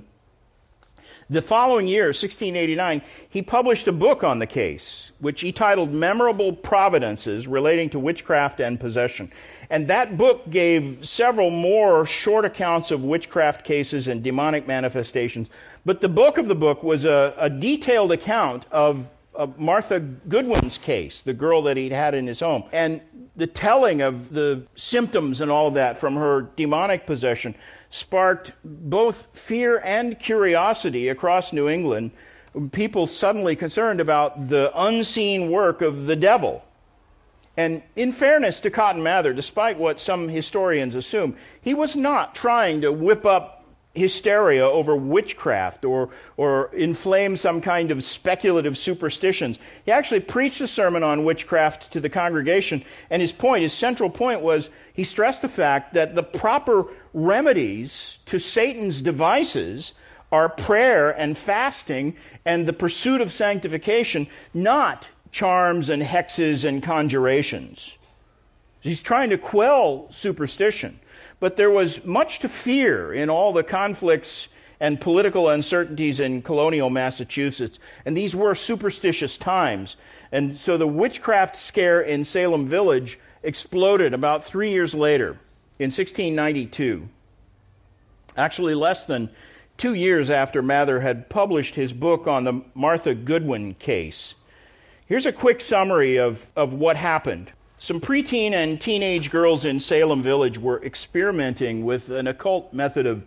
The following year, 1689, he published a book on the case, which he titled Memorable Providences Relating to Witchcraft and Possession. And that book gave several more short accounts of witchcraft cases and demonic manifestations. But the book of the book was a detailed account of Martha Goodwin's case, the girl that he'd had in his home. And the telling of the symptoms and all of that from her demonic possession sparked both fear and curiosity across New England. People suddenly concerned about the unseen work of the devil. And in fairness to Cotton Mather, despite what some historians assume, he was not trying to whip up hysteria over witchcraft or inflame some kind of speculative superstitions. He actually preached a sermon on witchcraft to the congregation, and his central point was, he stressed the fact that the proper remedies to Satan's devices are prayer and fasting and the pursuit of sanctification, not charms and hexes and conjurations. He's trying to quell superstition. But there was much to fear in all the conflicts and political uncertainties in colonial Massachusetts. And these were superstitious times. And so the witchcraft scare in Salem Village exploded about 3 years later, in 1692. Actually, less than 2 years after Mather had published his book on the Martha Goodwin case. Here's a quick summary of what happened. Some preteen and teenage girls in Salem Village were experimenting with an occult method of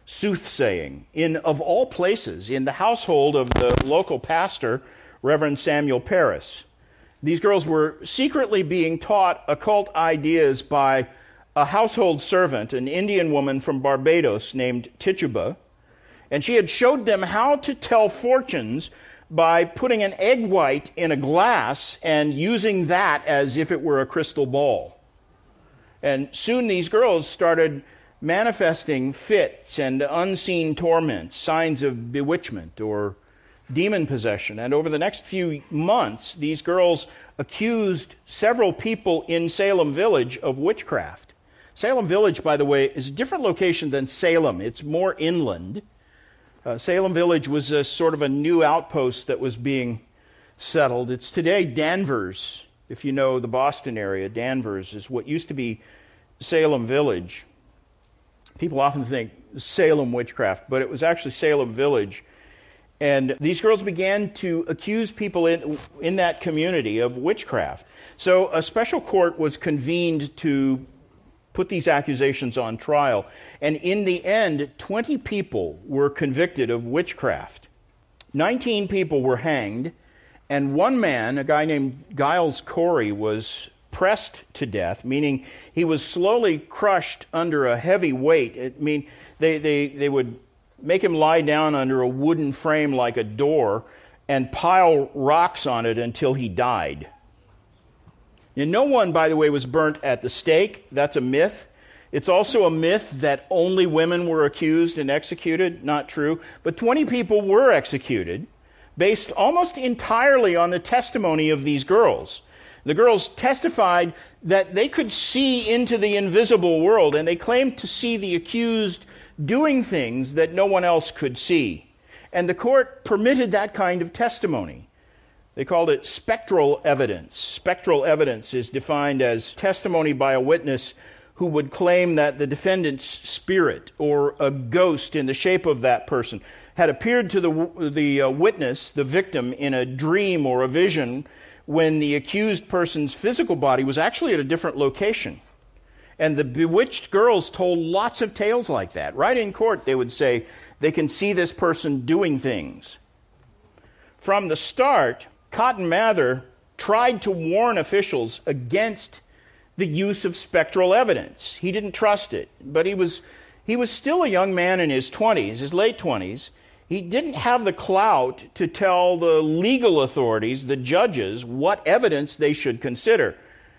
soothsaying in, of all places, in the household of the local pastor, Reverend Samuel Parris. These girls were secretly being taught occult ideas by a household servant, an Indian woman from Barbados named Tituba, and she had showed them how to tell fortunes by putting an egg white in a glass and using that as if it were a crystal ball. And soon these girls started manifesting fits and unseen torments, signs of bewitchment or demon possession. And over the next few months, these girls accused several people in Salem Village of witchcraft. Salem Village, by the way, is a different location than Salem. It's more inland. Salem Village was a sort of a new outpost that was being settled. It's today Danvers. If you know the Boston area, Danvers is what used to be Salem Village. People often think Salem witchcraft, but it was actually Salem Village. And these girls began to accuse people in that community of witchcraft. So a special court was convened to put these accusations on trial. And in the end, 20 people were convicted of witchcraft. 19 people were hanged, and one man, a guy named Giles Corey, was pressed to death, meaning he was slowly crushed under a heavy weight. They would make him lie down under a wooden frame like a door and pile rocks on it until he died. And no one, by the way, was burnt at the stake. That's a myth. It's also a myth that only women were accused and executed. Not true. But 20 people were executed based almost entirely on the testimony of these girls. The girls testified that they could see into the invisible world, and they claimed to see the accused doing things that no one else could see. And the court permitted that kind of testimony. They called it spectral evidence. Spectral evidence is defined as testimony by a witness who would claim that the defendant's spirit or a ghost in the shape of that person had appeared to the witness, the victim, in a dream or a vision when the accused person's physical body was actually at a different location. And the bewitched girls told lots of tales like that. Right in court, they would say they can see this person doing things. From the start, Cotton Mather tried to warn officials against the use of spectral evidence. He didn't trust it, but he was still a young man in his 20s, his late 20s. He didn't have the clout to tell the legal authorities, the judges, what evidence they should consider.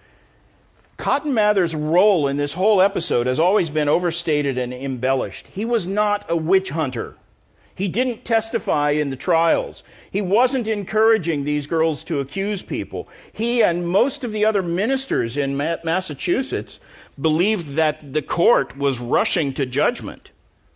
Cotton Mather's role in this whole episode has always been overstated and embellished. He was not a witch hunter. He didn't testify in the trials. He wasn't encouraging these girls to accuse people. He and most of the other ministers in Massachusetts believed that the court was rushing to judgment.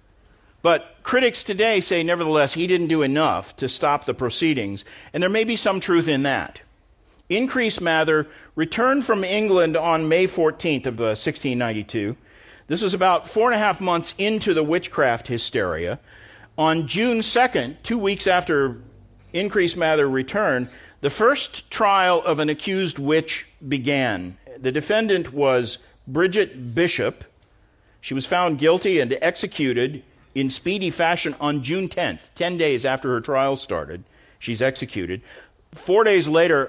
But critics today say, nevertheless, he didn't do enough to stop the proceedings, and there may be some truth in that. Increase Mather returned from England on May 14th of 1692. This was about 4.5 months into the witchcraft hysteria. On June 2nd, 2 weeks after Increase Mather returned, the first trial of an accused witch began. The defendant was Bridget Bishop. She was found guilty and executed in speedy fashion on June 10th, 10 days after her trial started. She's executed. 5 days later,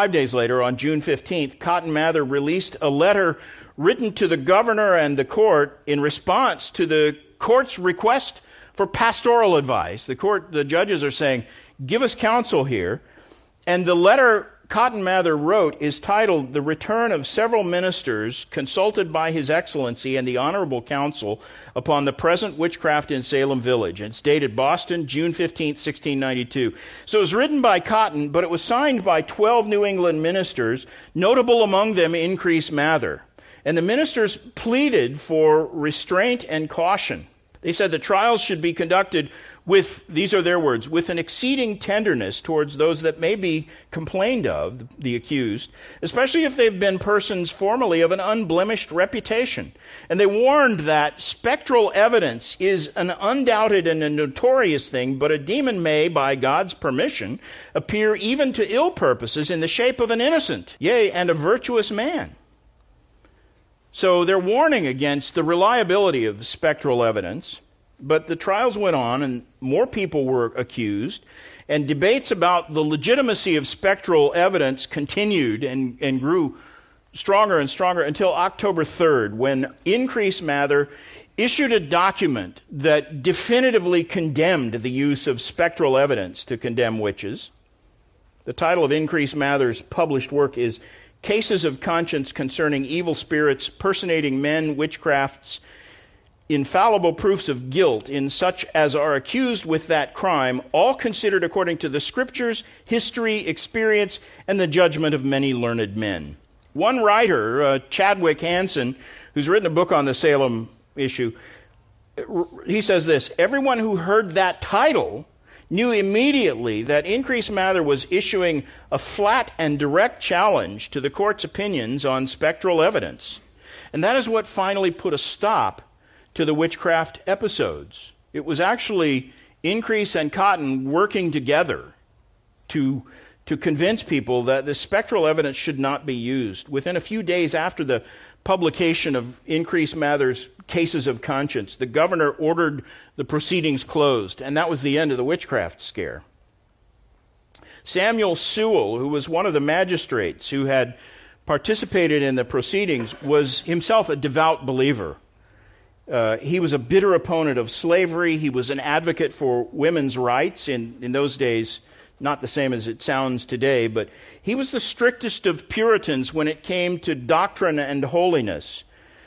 on June 15th, Cotton Mather released a letter written to the governor and the court in response to the court's request for pastoral advice. The judges are saying, give us counsel here. And the letter Cotton Mather wrote is titled, "The Return of Several Ministers Consulted by His Excellency and the Honorable Council upon the Present Witchcraft in Salem Village." It's dated Boston, June 15, 1692. So it was written by Cotton, but it was signed by 12 New England ministers, notable among them Increase Mather. And the ministers pleaded for restraint and caution. They said the trials should be conducted with, these are their words, with an exceeding tenderness towards those that may be complained of, the accused, especially if they've been persons formerly of an unblemished reputation. And they warned that spectral evidence is an undoubted and a notorious thing, but a demon may, by God's permission, appear even to ill purposes in the shape of an innocent, yea, and a virtuous man. So they're warning against the reliability of spectral evidence. But the trials went on, and more people were accused, and debates about the legitimacy of spectral evidence continued and grew stronger and stronger until October 3rd, when Increase Mather issued a document that definitively condemned the use of spectral evidence to condemn witches. The title of Increase Mather's published work is Cases of Conscience Concerning Evil Spirits, Personating Men, Witchcrafts, Infallible Proofs of Guilt in Such as Are Accused with That Crime, all considered according to the Scriptures, history, experience, and the judgment of many learned men. One writer, Chadwick Hansen, who's written a book on the Salem issue, he says this: everyone who heard that title knew immediately that Increase Mather was issuing a flat and direct challenge to the court's opinions on spectral evidence. And that is what finally put a stop to the witchcraft episodes. It was actually Increase and Cotton working together to convince people that the spectral evidence should not be used. Within a few days after the publication of Increase Mather's Cases of Conscience, the governor ordered the proceedings closed, and that was the end of the witchcraft scare. Samuel Sewall, who was one of the magistrates who had participated in the proceedings, was himself a devout believer. He was a bitter opponent of slavery. He was an advocate for women's rights in those days. Not the same as it sounds today, but he was the strictest of Puritans when it came to doctrine and holiness.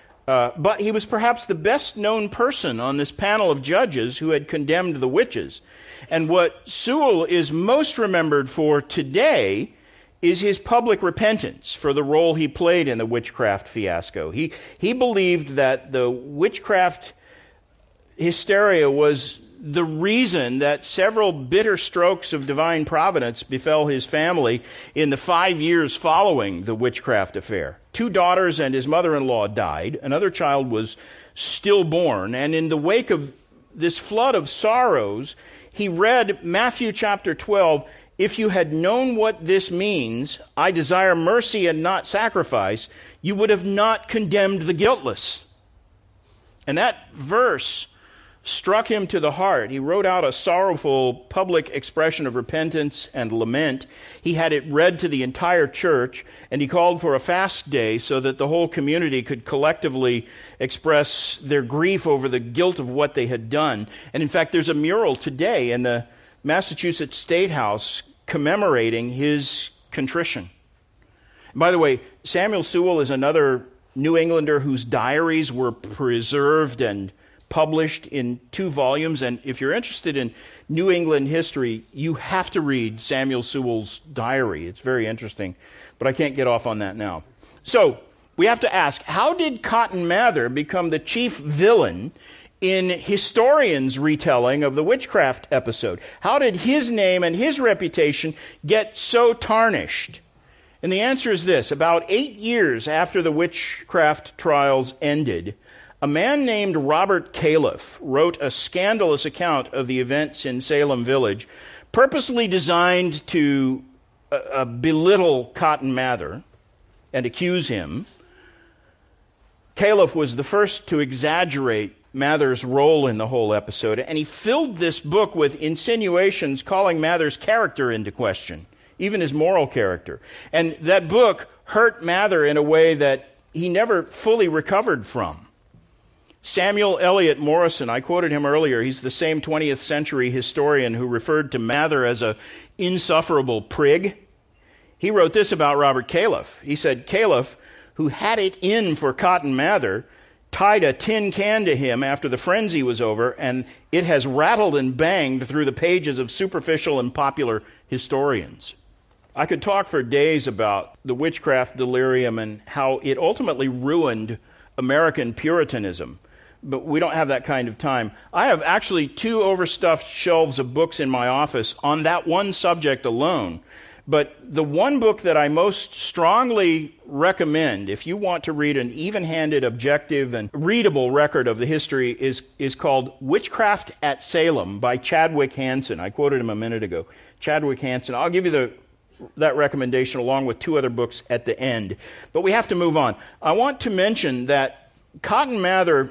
But he was perhaps the best known person on this panel of judges who had condemned the witches. And what Sewall is most remembered for today is his public repentance for the role he played in the witchcraft fiasco. He believed that the witchcraft hysteria was the reason that several bitter strokes of divine providence befell his family in the 5 years following the witchcraft affair. 2 daughters and his mother-in-law died. Another child was stillborn. And in the wake of this flood of sorrows, he read Matthew chapter 12, "If you had known what this means, I desire mercy and not sacrifice, you would have not condemned the guiltless." And that verse struck him to the heart. He wrote out a sorrowful public expression of repentance and lament. He had it read to the entire church, and he called for a fast day so that the whole community could collectively express their grief over the guilt of what they had done. And in fact, there's a mural today in the Massachusetts State House commemorating his contrition. By the way, Samuel Sewall is another New Englander whose diaries were preserved and published in 2 volumes, and if you're interested in New England history, you have to read Samuel Sewall's diary. It's very interesting, but I can't get off on that now. So, we have to ask, how did Cotton Mather become the chief villain in historians' retelling of the witchcraft episode? How did his name and his reputation get so tarnished? And the answer is this: about 8 years after the witchcraft trials ended, a man named Robert Califf wrote a scandalous account of the events in Salem Village, purposely designed to belittle Cotton Mather and accuse him. Califf was the first to exaggerate Mather's role in the whole episode, and he filled this book with insinuations calling Mather's character into question, even his moral character. And that book hurt Mather in a way that he never fully recovered from. Samuel Eliot Morison, I quoted him earlier, he's the same 20th century historian who referred to Mather as a insufferable prig. He wrote this about Robert Califf. He said, "Califf, who had it in for Cotton Mather, tied a tin can to him after the frenzy was over, and it has rattled and banged through the pages of superficial and popular historians." I could talk for days about the witchcraft delirium and how it ultimately ruined American Puritanism, but we don't have that kind of time. I have actually 2 overstuffed shelves of books in my office on that one subject alone. But the one book that I most strongly recommend, if you want to read an even-handed, objective, and readable record of the history, is called Witchcraft at Salem by Chadwick Hansen. I quoted him a minute ago. Chadwick Hansen. I'll give you that recommendation along with 2 other books at the end. But we have to move on. I want to mention that Cotton Mather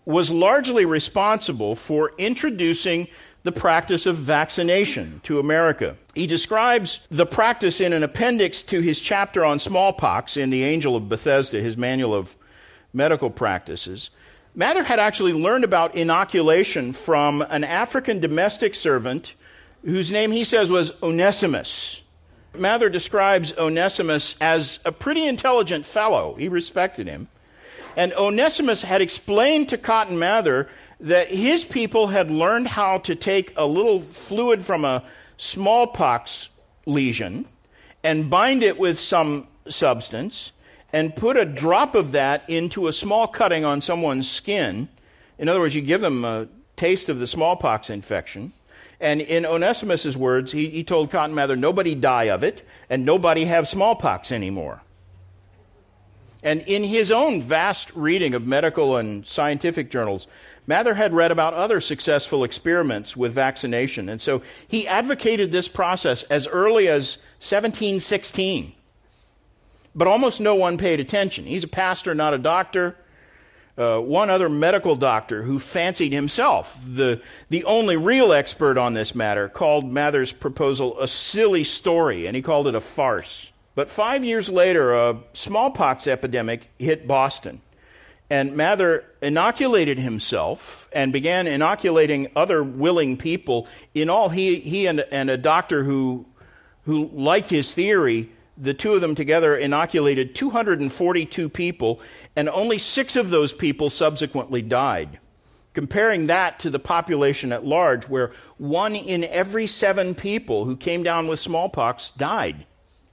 was largely responsible for introducing the practice of vaccination to America. He describes the practice in an appendix to his chapter on smallpox in The Angel of Bethesda, his manual of medical practices. Mather had actually learned about inoculation from an African domestic servant whose name he says was Onesimus. Mather describes Onesimus as a pretty intelligent fellow. He respected him. And Onesimus had explained to Cotton Mather that his people had learned how to take a little fluid from a smallpox lesion and bind it with some substance and put a drop of that into a small cutting on someone's skin. In other words, you give them a taste of the smallpox infection. And in Onesimus's words, he told Cotton Mather, nobody die of it and nobody have smallpox anymore. And in his own vast reading of medical and scientific journals, Mather had read about other successful experiments with vaccination. And so he advocated this process as early as 1716. But almost no one paid attention. He's a pastor, not a doctor. One other medical doctor who fancied himself the only real expert on this matter called Mather's proposal a silly story, and he called it a farce. But 5 years later, a smallpox epidemic hit Boston. And Mather inoculated himself and began inoculating other willing people. In all, he and a doctor who liked his theory, the two of them together inoculated 242 people, and only 6 of those people subsequently died. Comparing that to the population at large, where 1 in every 7 people who came down with smallpox died.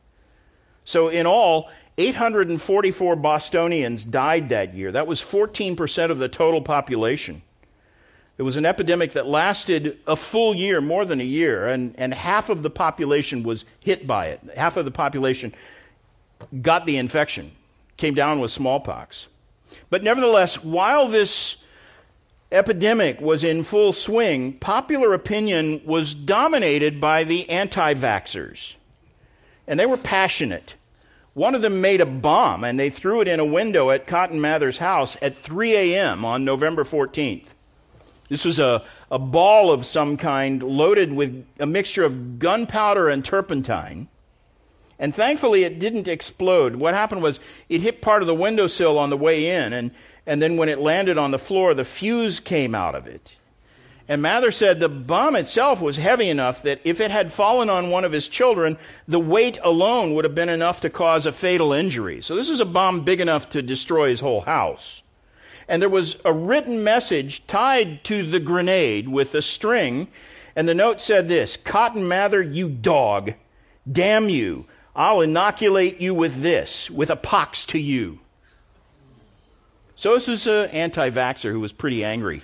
So in all, 844 Bostonians died that year. That was 14% of the total population. It was an epidemic that lasted a full year, more than a year, and half of the population was hit by it. Half of the population got the infection, came down with smallpox. But nevertheless, while this epidemic was in full swing, popular opinion was dominated by the anti-vaxxers. And they were passionate. One of them made a bomb, and they threw it in a window at Cotton Mather's house at 3 a.m. on November 14th. This was a ball of some kind loaded with a mixture of gunpowder and turpentine. And thankfully, it didn't explode. What happened was it hit part of the windowsill on the way in, and then when it landed on the floor, the fuse came out of it. And Mather said the bomb itself was heavy enough that if it had fallen on one of his children, the weight alone would have been enough to cause a fatal injury. So this is a bomb big enough to destroy his whole house. And there was a written message tied to the grenade with a string, and the note said this: "Cotton Mather, you dog, damn you, I'll inoculate you with this, with a pox to you." So this was an anti-vaxxer who was pretty angry.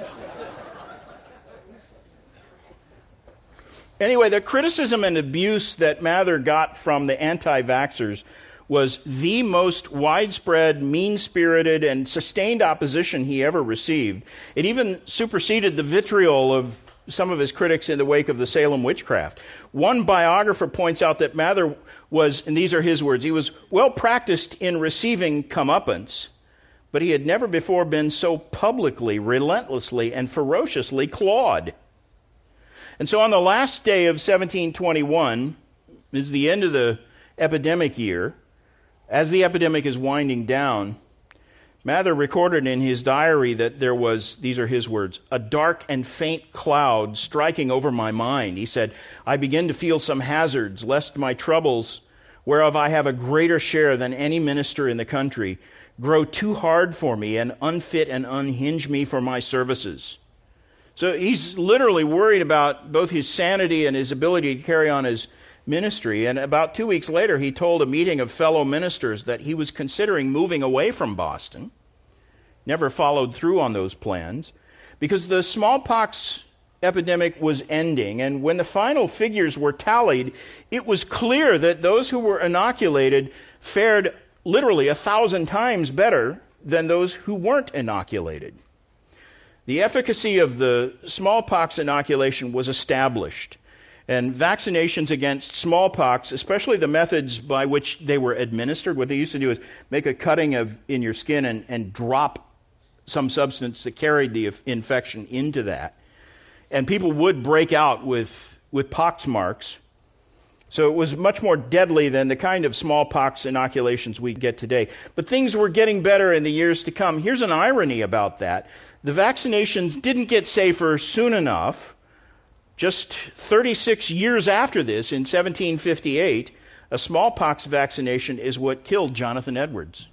Anyway, the criticism and abuse that Mather got from the anti-vaxxers was the most widespread, mean-spirited, and sustained opposition he ever received. It even superseded the vitriol of some of his critics in the wake of the Salem witchcraft. One biographer points out that Mather was, and these are his words, he was well practiced in receiving comeuppance, but he had never before been so publicly, relentlessly, and ferociously clawed. And so on the last day of 1721, is the end of the epidemic year, as the epidemic is winding down, Mather recorded in his diary that there was, these are his words, a dark and faint cloud striking over my mind. He said, "I begin to feel some hazards, lest my troubles, whereof I have a greater share than any minister in the country, grow too hard for me and unfit and unhinge me for my services." So he's literally worried about both his sanity and his ability to carry on his ministry. And about 2 weeks later, he told a meeting of fellow ministers that he was considering moving away from Boston. Never followed through on those plans because the smallpox epidemic was ending. And when the final figures were tallied, it was clear that those who were inoculated fared literally 1,000 times better than those who weren't inoculated. The efficacy of the smallpox inoculation was established, and vaccinations against smallpox, especially the methods by which they were administered, what they used to do is make a cutting in your skin and drop some substance that carried the infection into that. And people would break out with pox marks. So it was much more deadly than the kind of smallpox inoculations we get today. But things were getting better in the years to come. Here's an irony about that. The vaccinations didn't get safer soon enough. Just 36 years after this, in 1758, a smallpox vaccination is what killed Jonathan Edwards.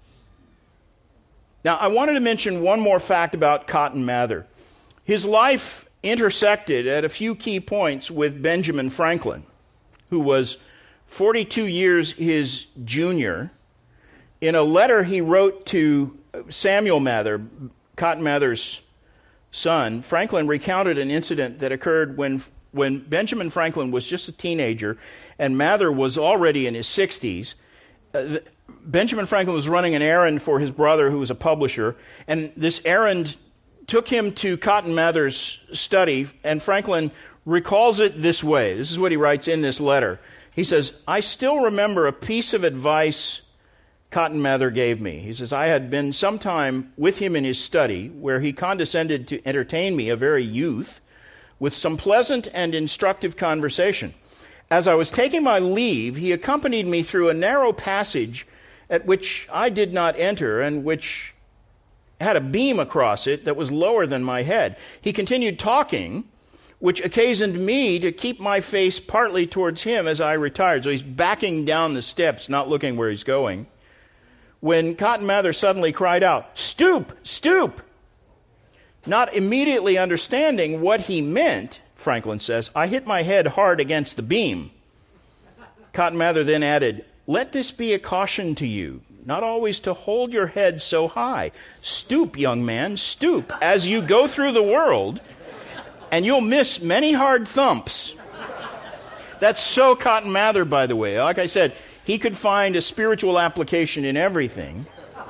Now, I wanted to mention one more fact about Cotton Mather. His life intersected at a few key points with Benjamin Franklin, who was 42 years his junior. In a letter he wrote to Samuel Mather, Cotton Mather's son, Franklin recounted an incident that occurred when Benjamin Franklin was just a teenager and Mather was already in his 60s. Benjamin Franklin was running an errand for his brother, who was a publisher, and this errand took him to Cotton Mather's study, and Franklin recalls it this way. This is what he writes in this letter. He says, "I still remember a piece of advice Cotton Mather gave me." He says, "I had been some time with him in his study, where he condescended to entertain me, a very youth, with some pleasant and instructive conversation. As I was taking my leave, he accompanied me through a narrow passage at which I did not enter, and which had a beam across it that was lower than my head. He continued talking, which occasioned me to keep my face partly towards him as I retired." So he's backing down the steps, not looking where he's going, when Cotton Mather suddenly cried out, "Stoop! Stoop!" Not immediately understanding what he meant, Franklin says, I hit my head hard against the beam. Cotton Mather then added, "Let this be a caution to you, not always to hold your head so high. Stoop, young man, stoop as you go through the world, and you'll miss many hard thumps." That's so Cotton Mather, by the way. Like I said, he could find a spiritual application in everything.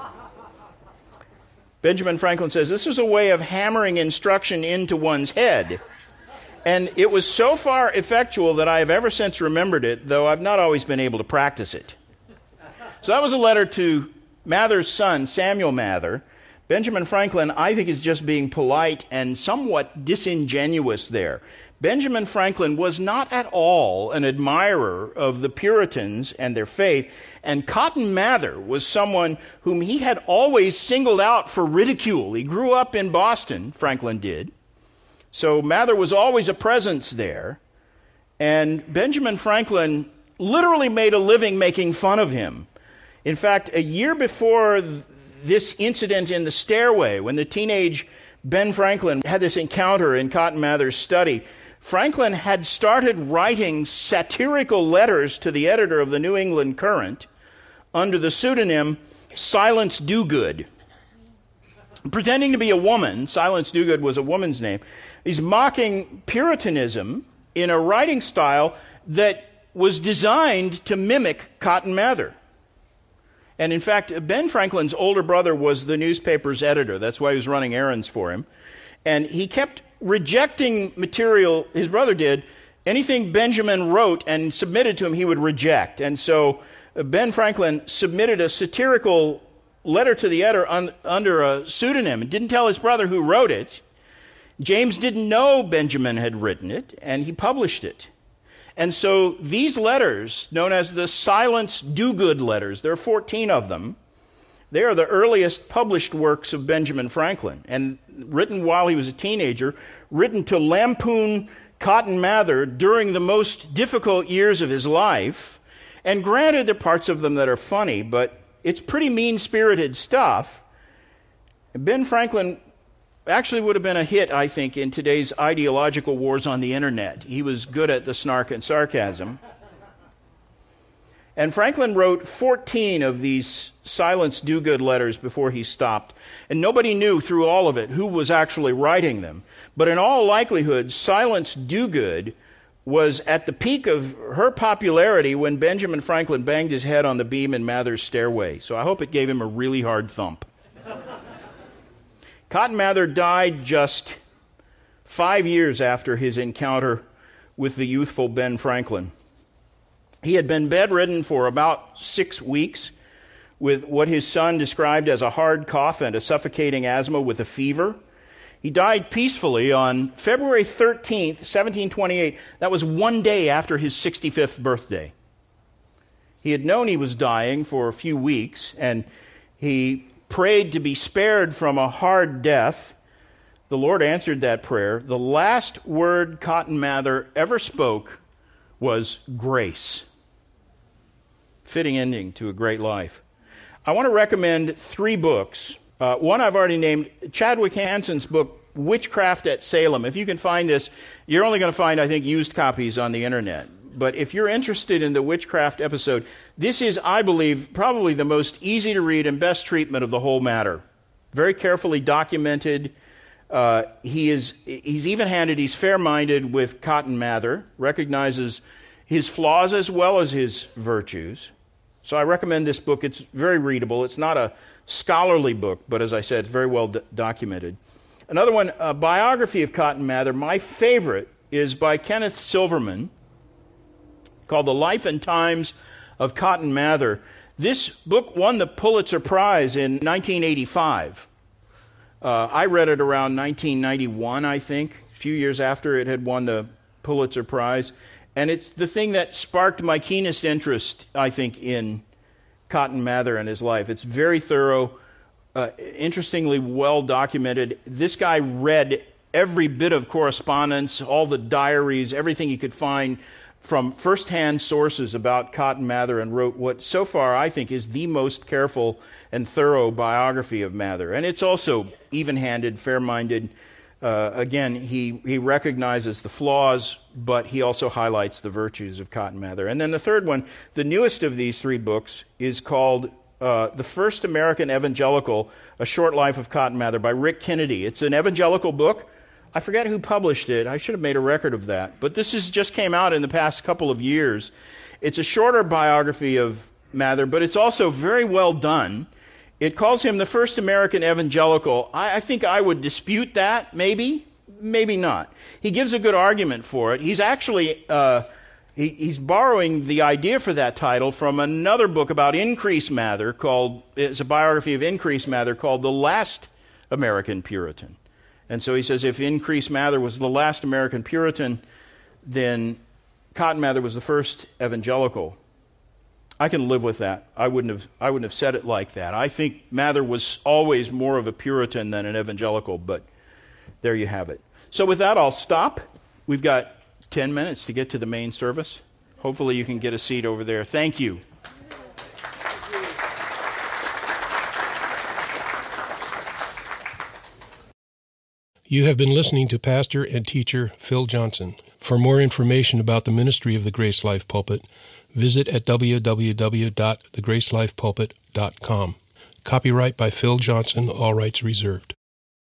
Benjamin Franklin says, "This was a way of hammering instruction into one's head. And it was so far effectual that I have ever since remembered it, though I've not always been able to practice it." So that was a letter to Mather's son, Samuel Mather. Benjamin Franklin, I think, is just being polite and somewhat disingenuous there. Benjamin Franklin was not at all an admirer of the Puritans and their faith, and Cotton Mather was someone whom he had always singled out for ridicule. He grew up in Boston, Franklin did. So Mather was always a presence there, and Benjamin Franklin literally made a living making fun of him. In fact, a year before this incident in the stairway, when the teenage Ben Franklin had this encounter in Cotton Mather's study, Franklin had started writing satirical letters to the editor of the New England Courant under the pseudonym Silence Dogood. Pretending to be a woman, Silence Dogood was a woman's name, he's mocking Puritanism in a writing style that was designed to mimic Cotton Mather. And in fact, Ben Franklin's older brother was the newspaper's editor. That's why he was running errands for him. And he kept rejecting material, his brother did. Anything Benjamin wrote and submitted to him, he would reject. And so Ben Franklin submitted a satirical letter to the editor under a pseudonym. It didn't tell his brother who wrote it. James didn't know Benjamin had written it, and he published it. And so these letters, known as the Silence Dogood letters, there are 14 of them. They are the earliest published works of Benjamin Franklin, and written while he was a teenager, written to lampoon Cotton Mather during the most difficult years of his life. And granted, there are parts of them that are funny, but it's pretty mean-spirited stuff. Ben Franklin actually would have been a hit, I think, in today's ideological wars on the internet. He was good at the snark and sarcasm. And Franklin wrote 14 of these Silence Dogood letters before he stopped. And nobody knew through all of it who was actually writing them. But in all likelihood, Silence Dogood was at the peak of her popularity when Benjamin Franklin banged his head on the beam in Mather's stairway. So I hope it gave him a really hard thump. Cotton Mather died just 5 years after his encounter with the youthful Ben Franklin. He had been bedridden for about 6 weeks with what his son described as a hard cough and a suffocating asthma with a fever. He died peacefully on February 13th, 1728. That was one day after his 65th birthday. He had known he was dying for a few weeks, and he prayed to be spared from a hard death. The Lord answered that prayer. The last word Cotton Mather ever spoke was grace. Fitting ending to a great life. I want to recommend 3 books. One I've already named, Chadwick Hanson's book, Witchcraft at Salem. If you can find this, you're only going to find, I think, used copies on the internet. But if you're interested in the witchcraft episode, this is, I believe, probably the most easy to read and best treatment of the whole matter. Very carefully documented. He's even-handed, he's fair-minded with Cotton Mather, recognizes his flaws as well as his virtues. So I recommend this book. It's very readable. It's not a scholarly book, but as I said, it's very well documented. Another one, a biography of Cotton Mather. My favorite is by Kenneth Silverman, called The Life and Times of Cotton Mather. This book won the Pulitzer Prize in 1985. I read it around 1991, I think, a few years after it had won the Pulitzer Prize. And it's the thing that sparked my keenest interest, I think, in Cotton Mather and his life. It's very thorough, interestingly well documented. This guy read every bit of correspondence, all the diaries, everything he could find from first-hand sources about Cotton Mather, and wrote what so far I think is the most careful and thorough biography of Mather. And it's also even-handed, fair-minded. Again, he recognizes the flaws, but he also highlights the virtues of Cotton Mather. And then the third one, the newest of these 3 books, is called The First American Evangelical, A Short Life of Cotton Mather by Rick Kennedy. It's an evangelical book. I forget who published it. I should have made a record of that. But this just came out in the past couple of years. It's a shorter biography of Mather, but it's also very well done. It calls him the first American evangelical. I think I would dispute that, maybe not. He gives a good argument for it. He's actually he's borrowing the idea for that title from another book about Increase Mather it's a biography of Increase Mather called The Last American Puritan. And so he says if Increase Mather was the last American Puritan, then Cotton Mather was the first evangelical. I can live with that. I wouldn't have said it like that. I think Mather was always more of a Puritan than an evangelical, but there you have it. So with that, I'll stop. We've got 10 minutes to get to the main service. Hopefully you can get a seat over there. Thank you. You have been listening to Pastor and Teacher Phil Johnson. For more information about the ministry of the Grace Life Pulpit, visit at www.thegracelifepulpit.com. Copyright by Phil Johnson, all rights reserved.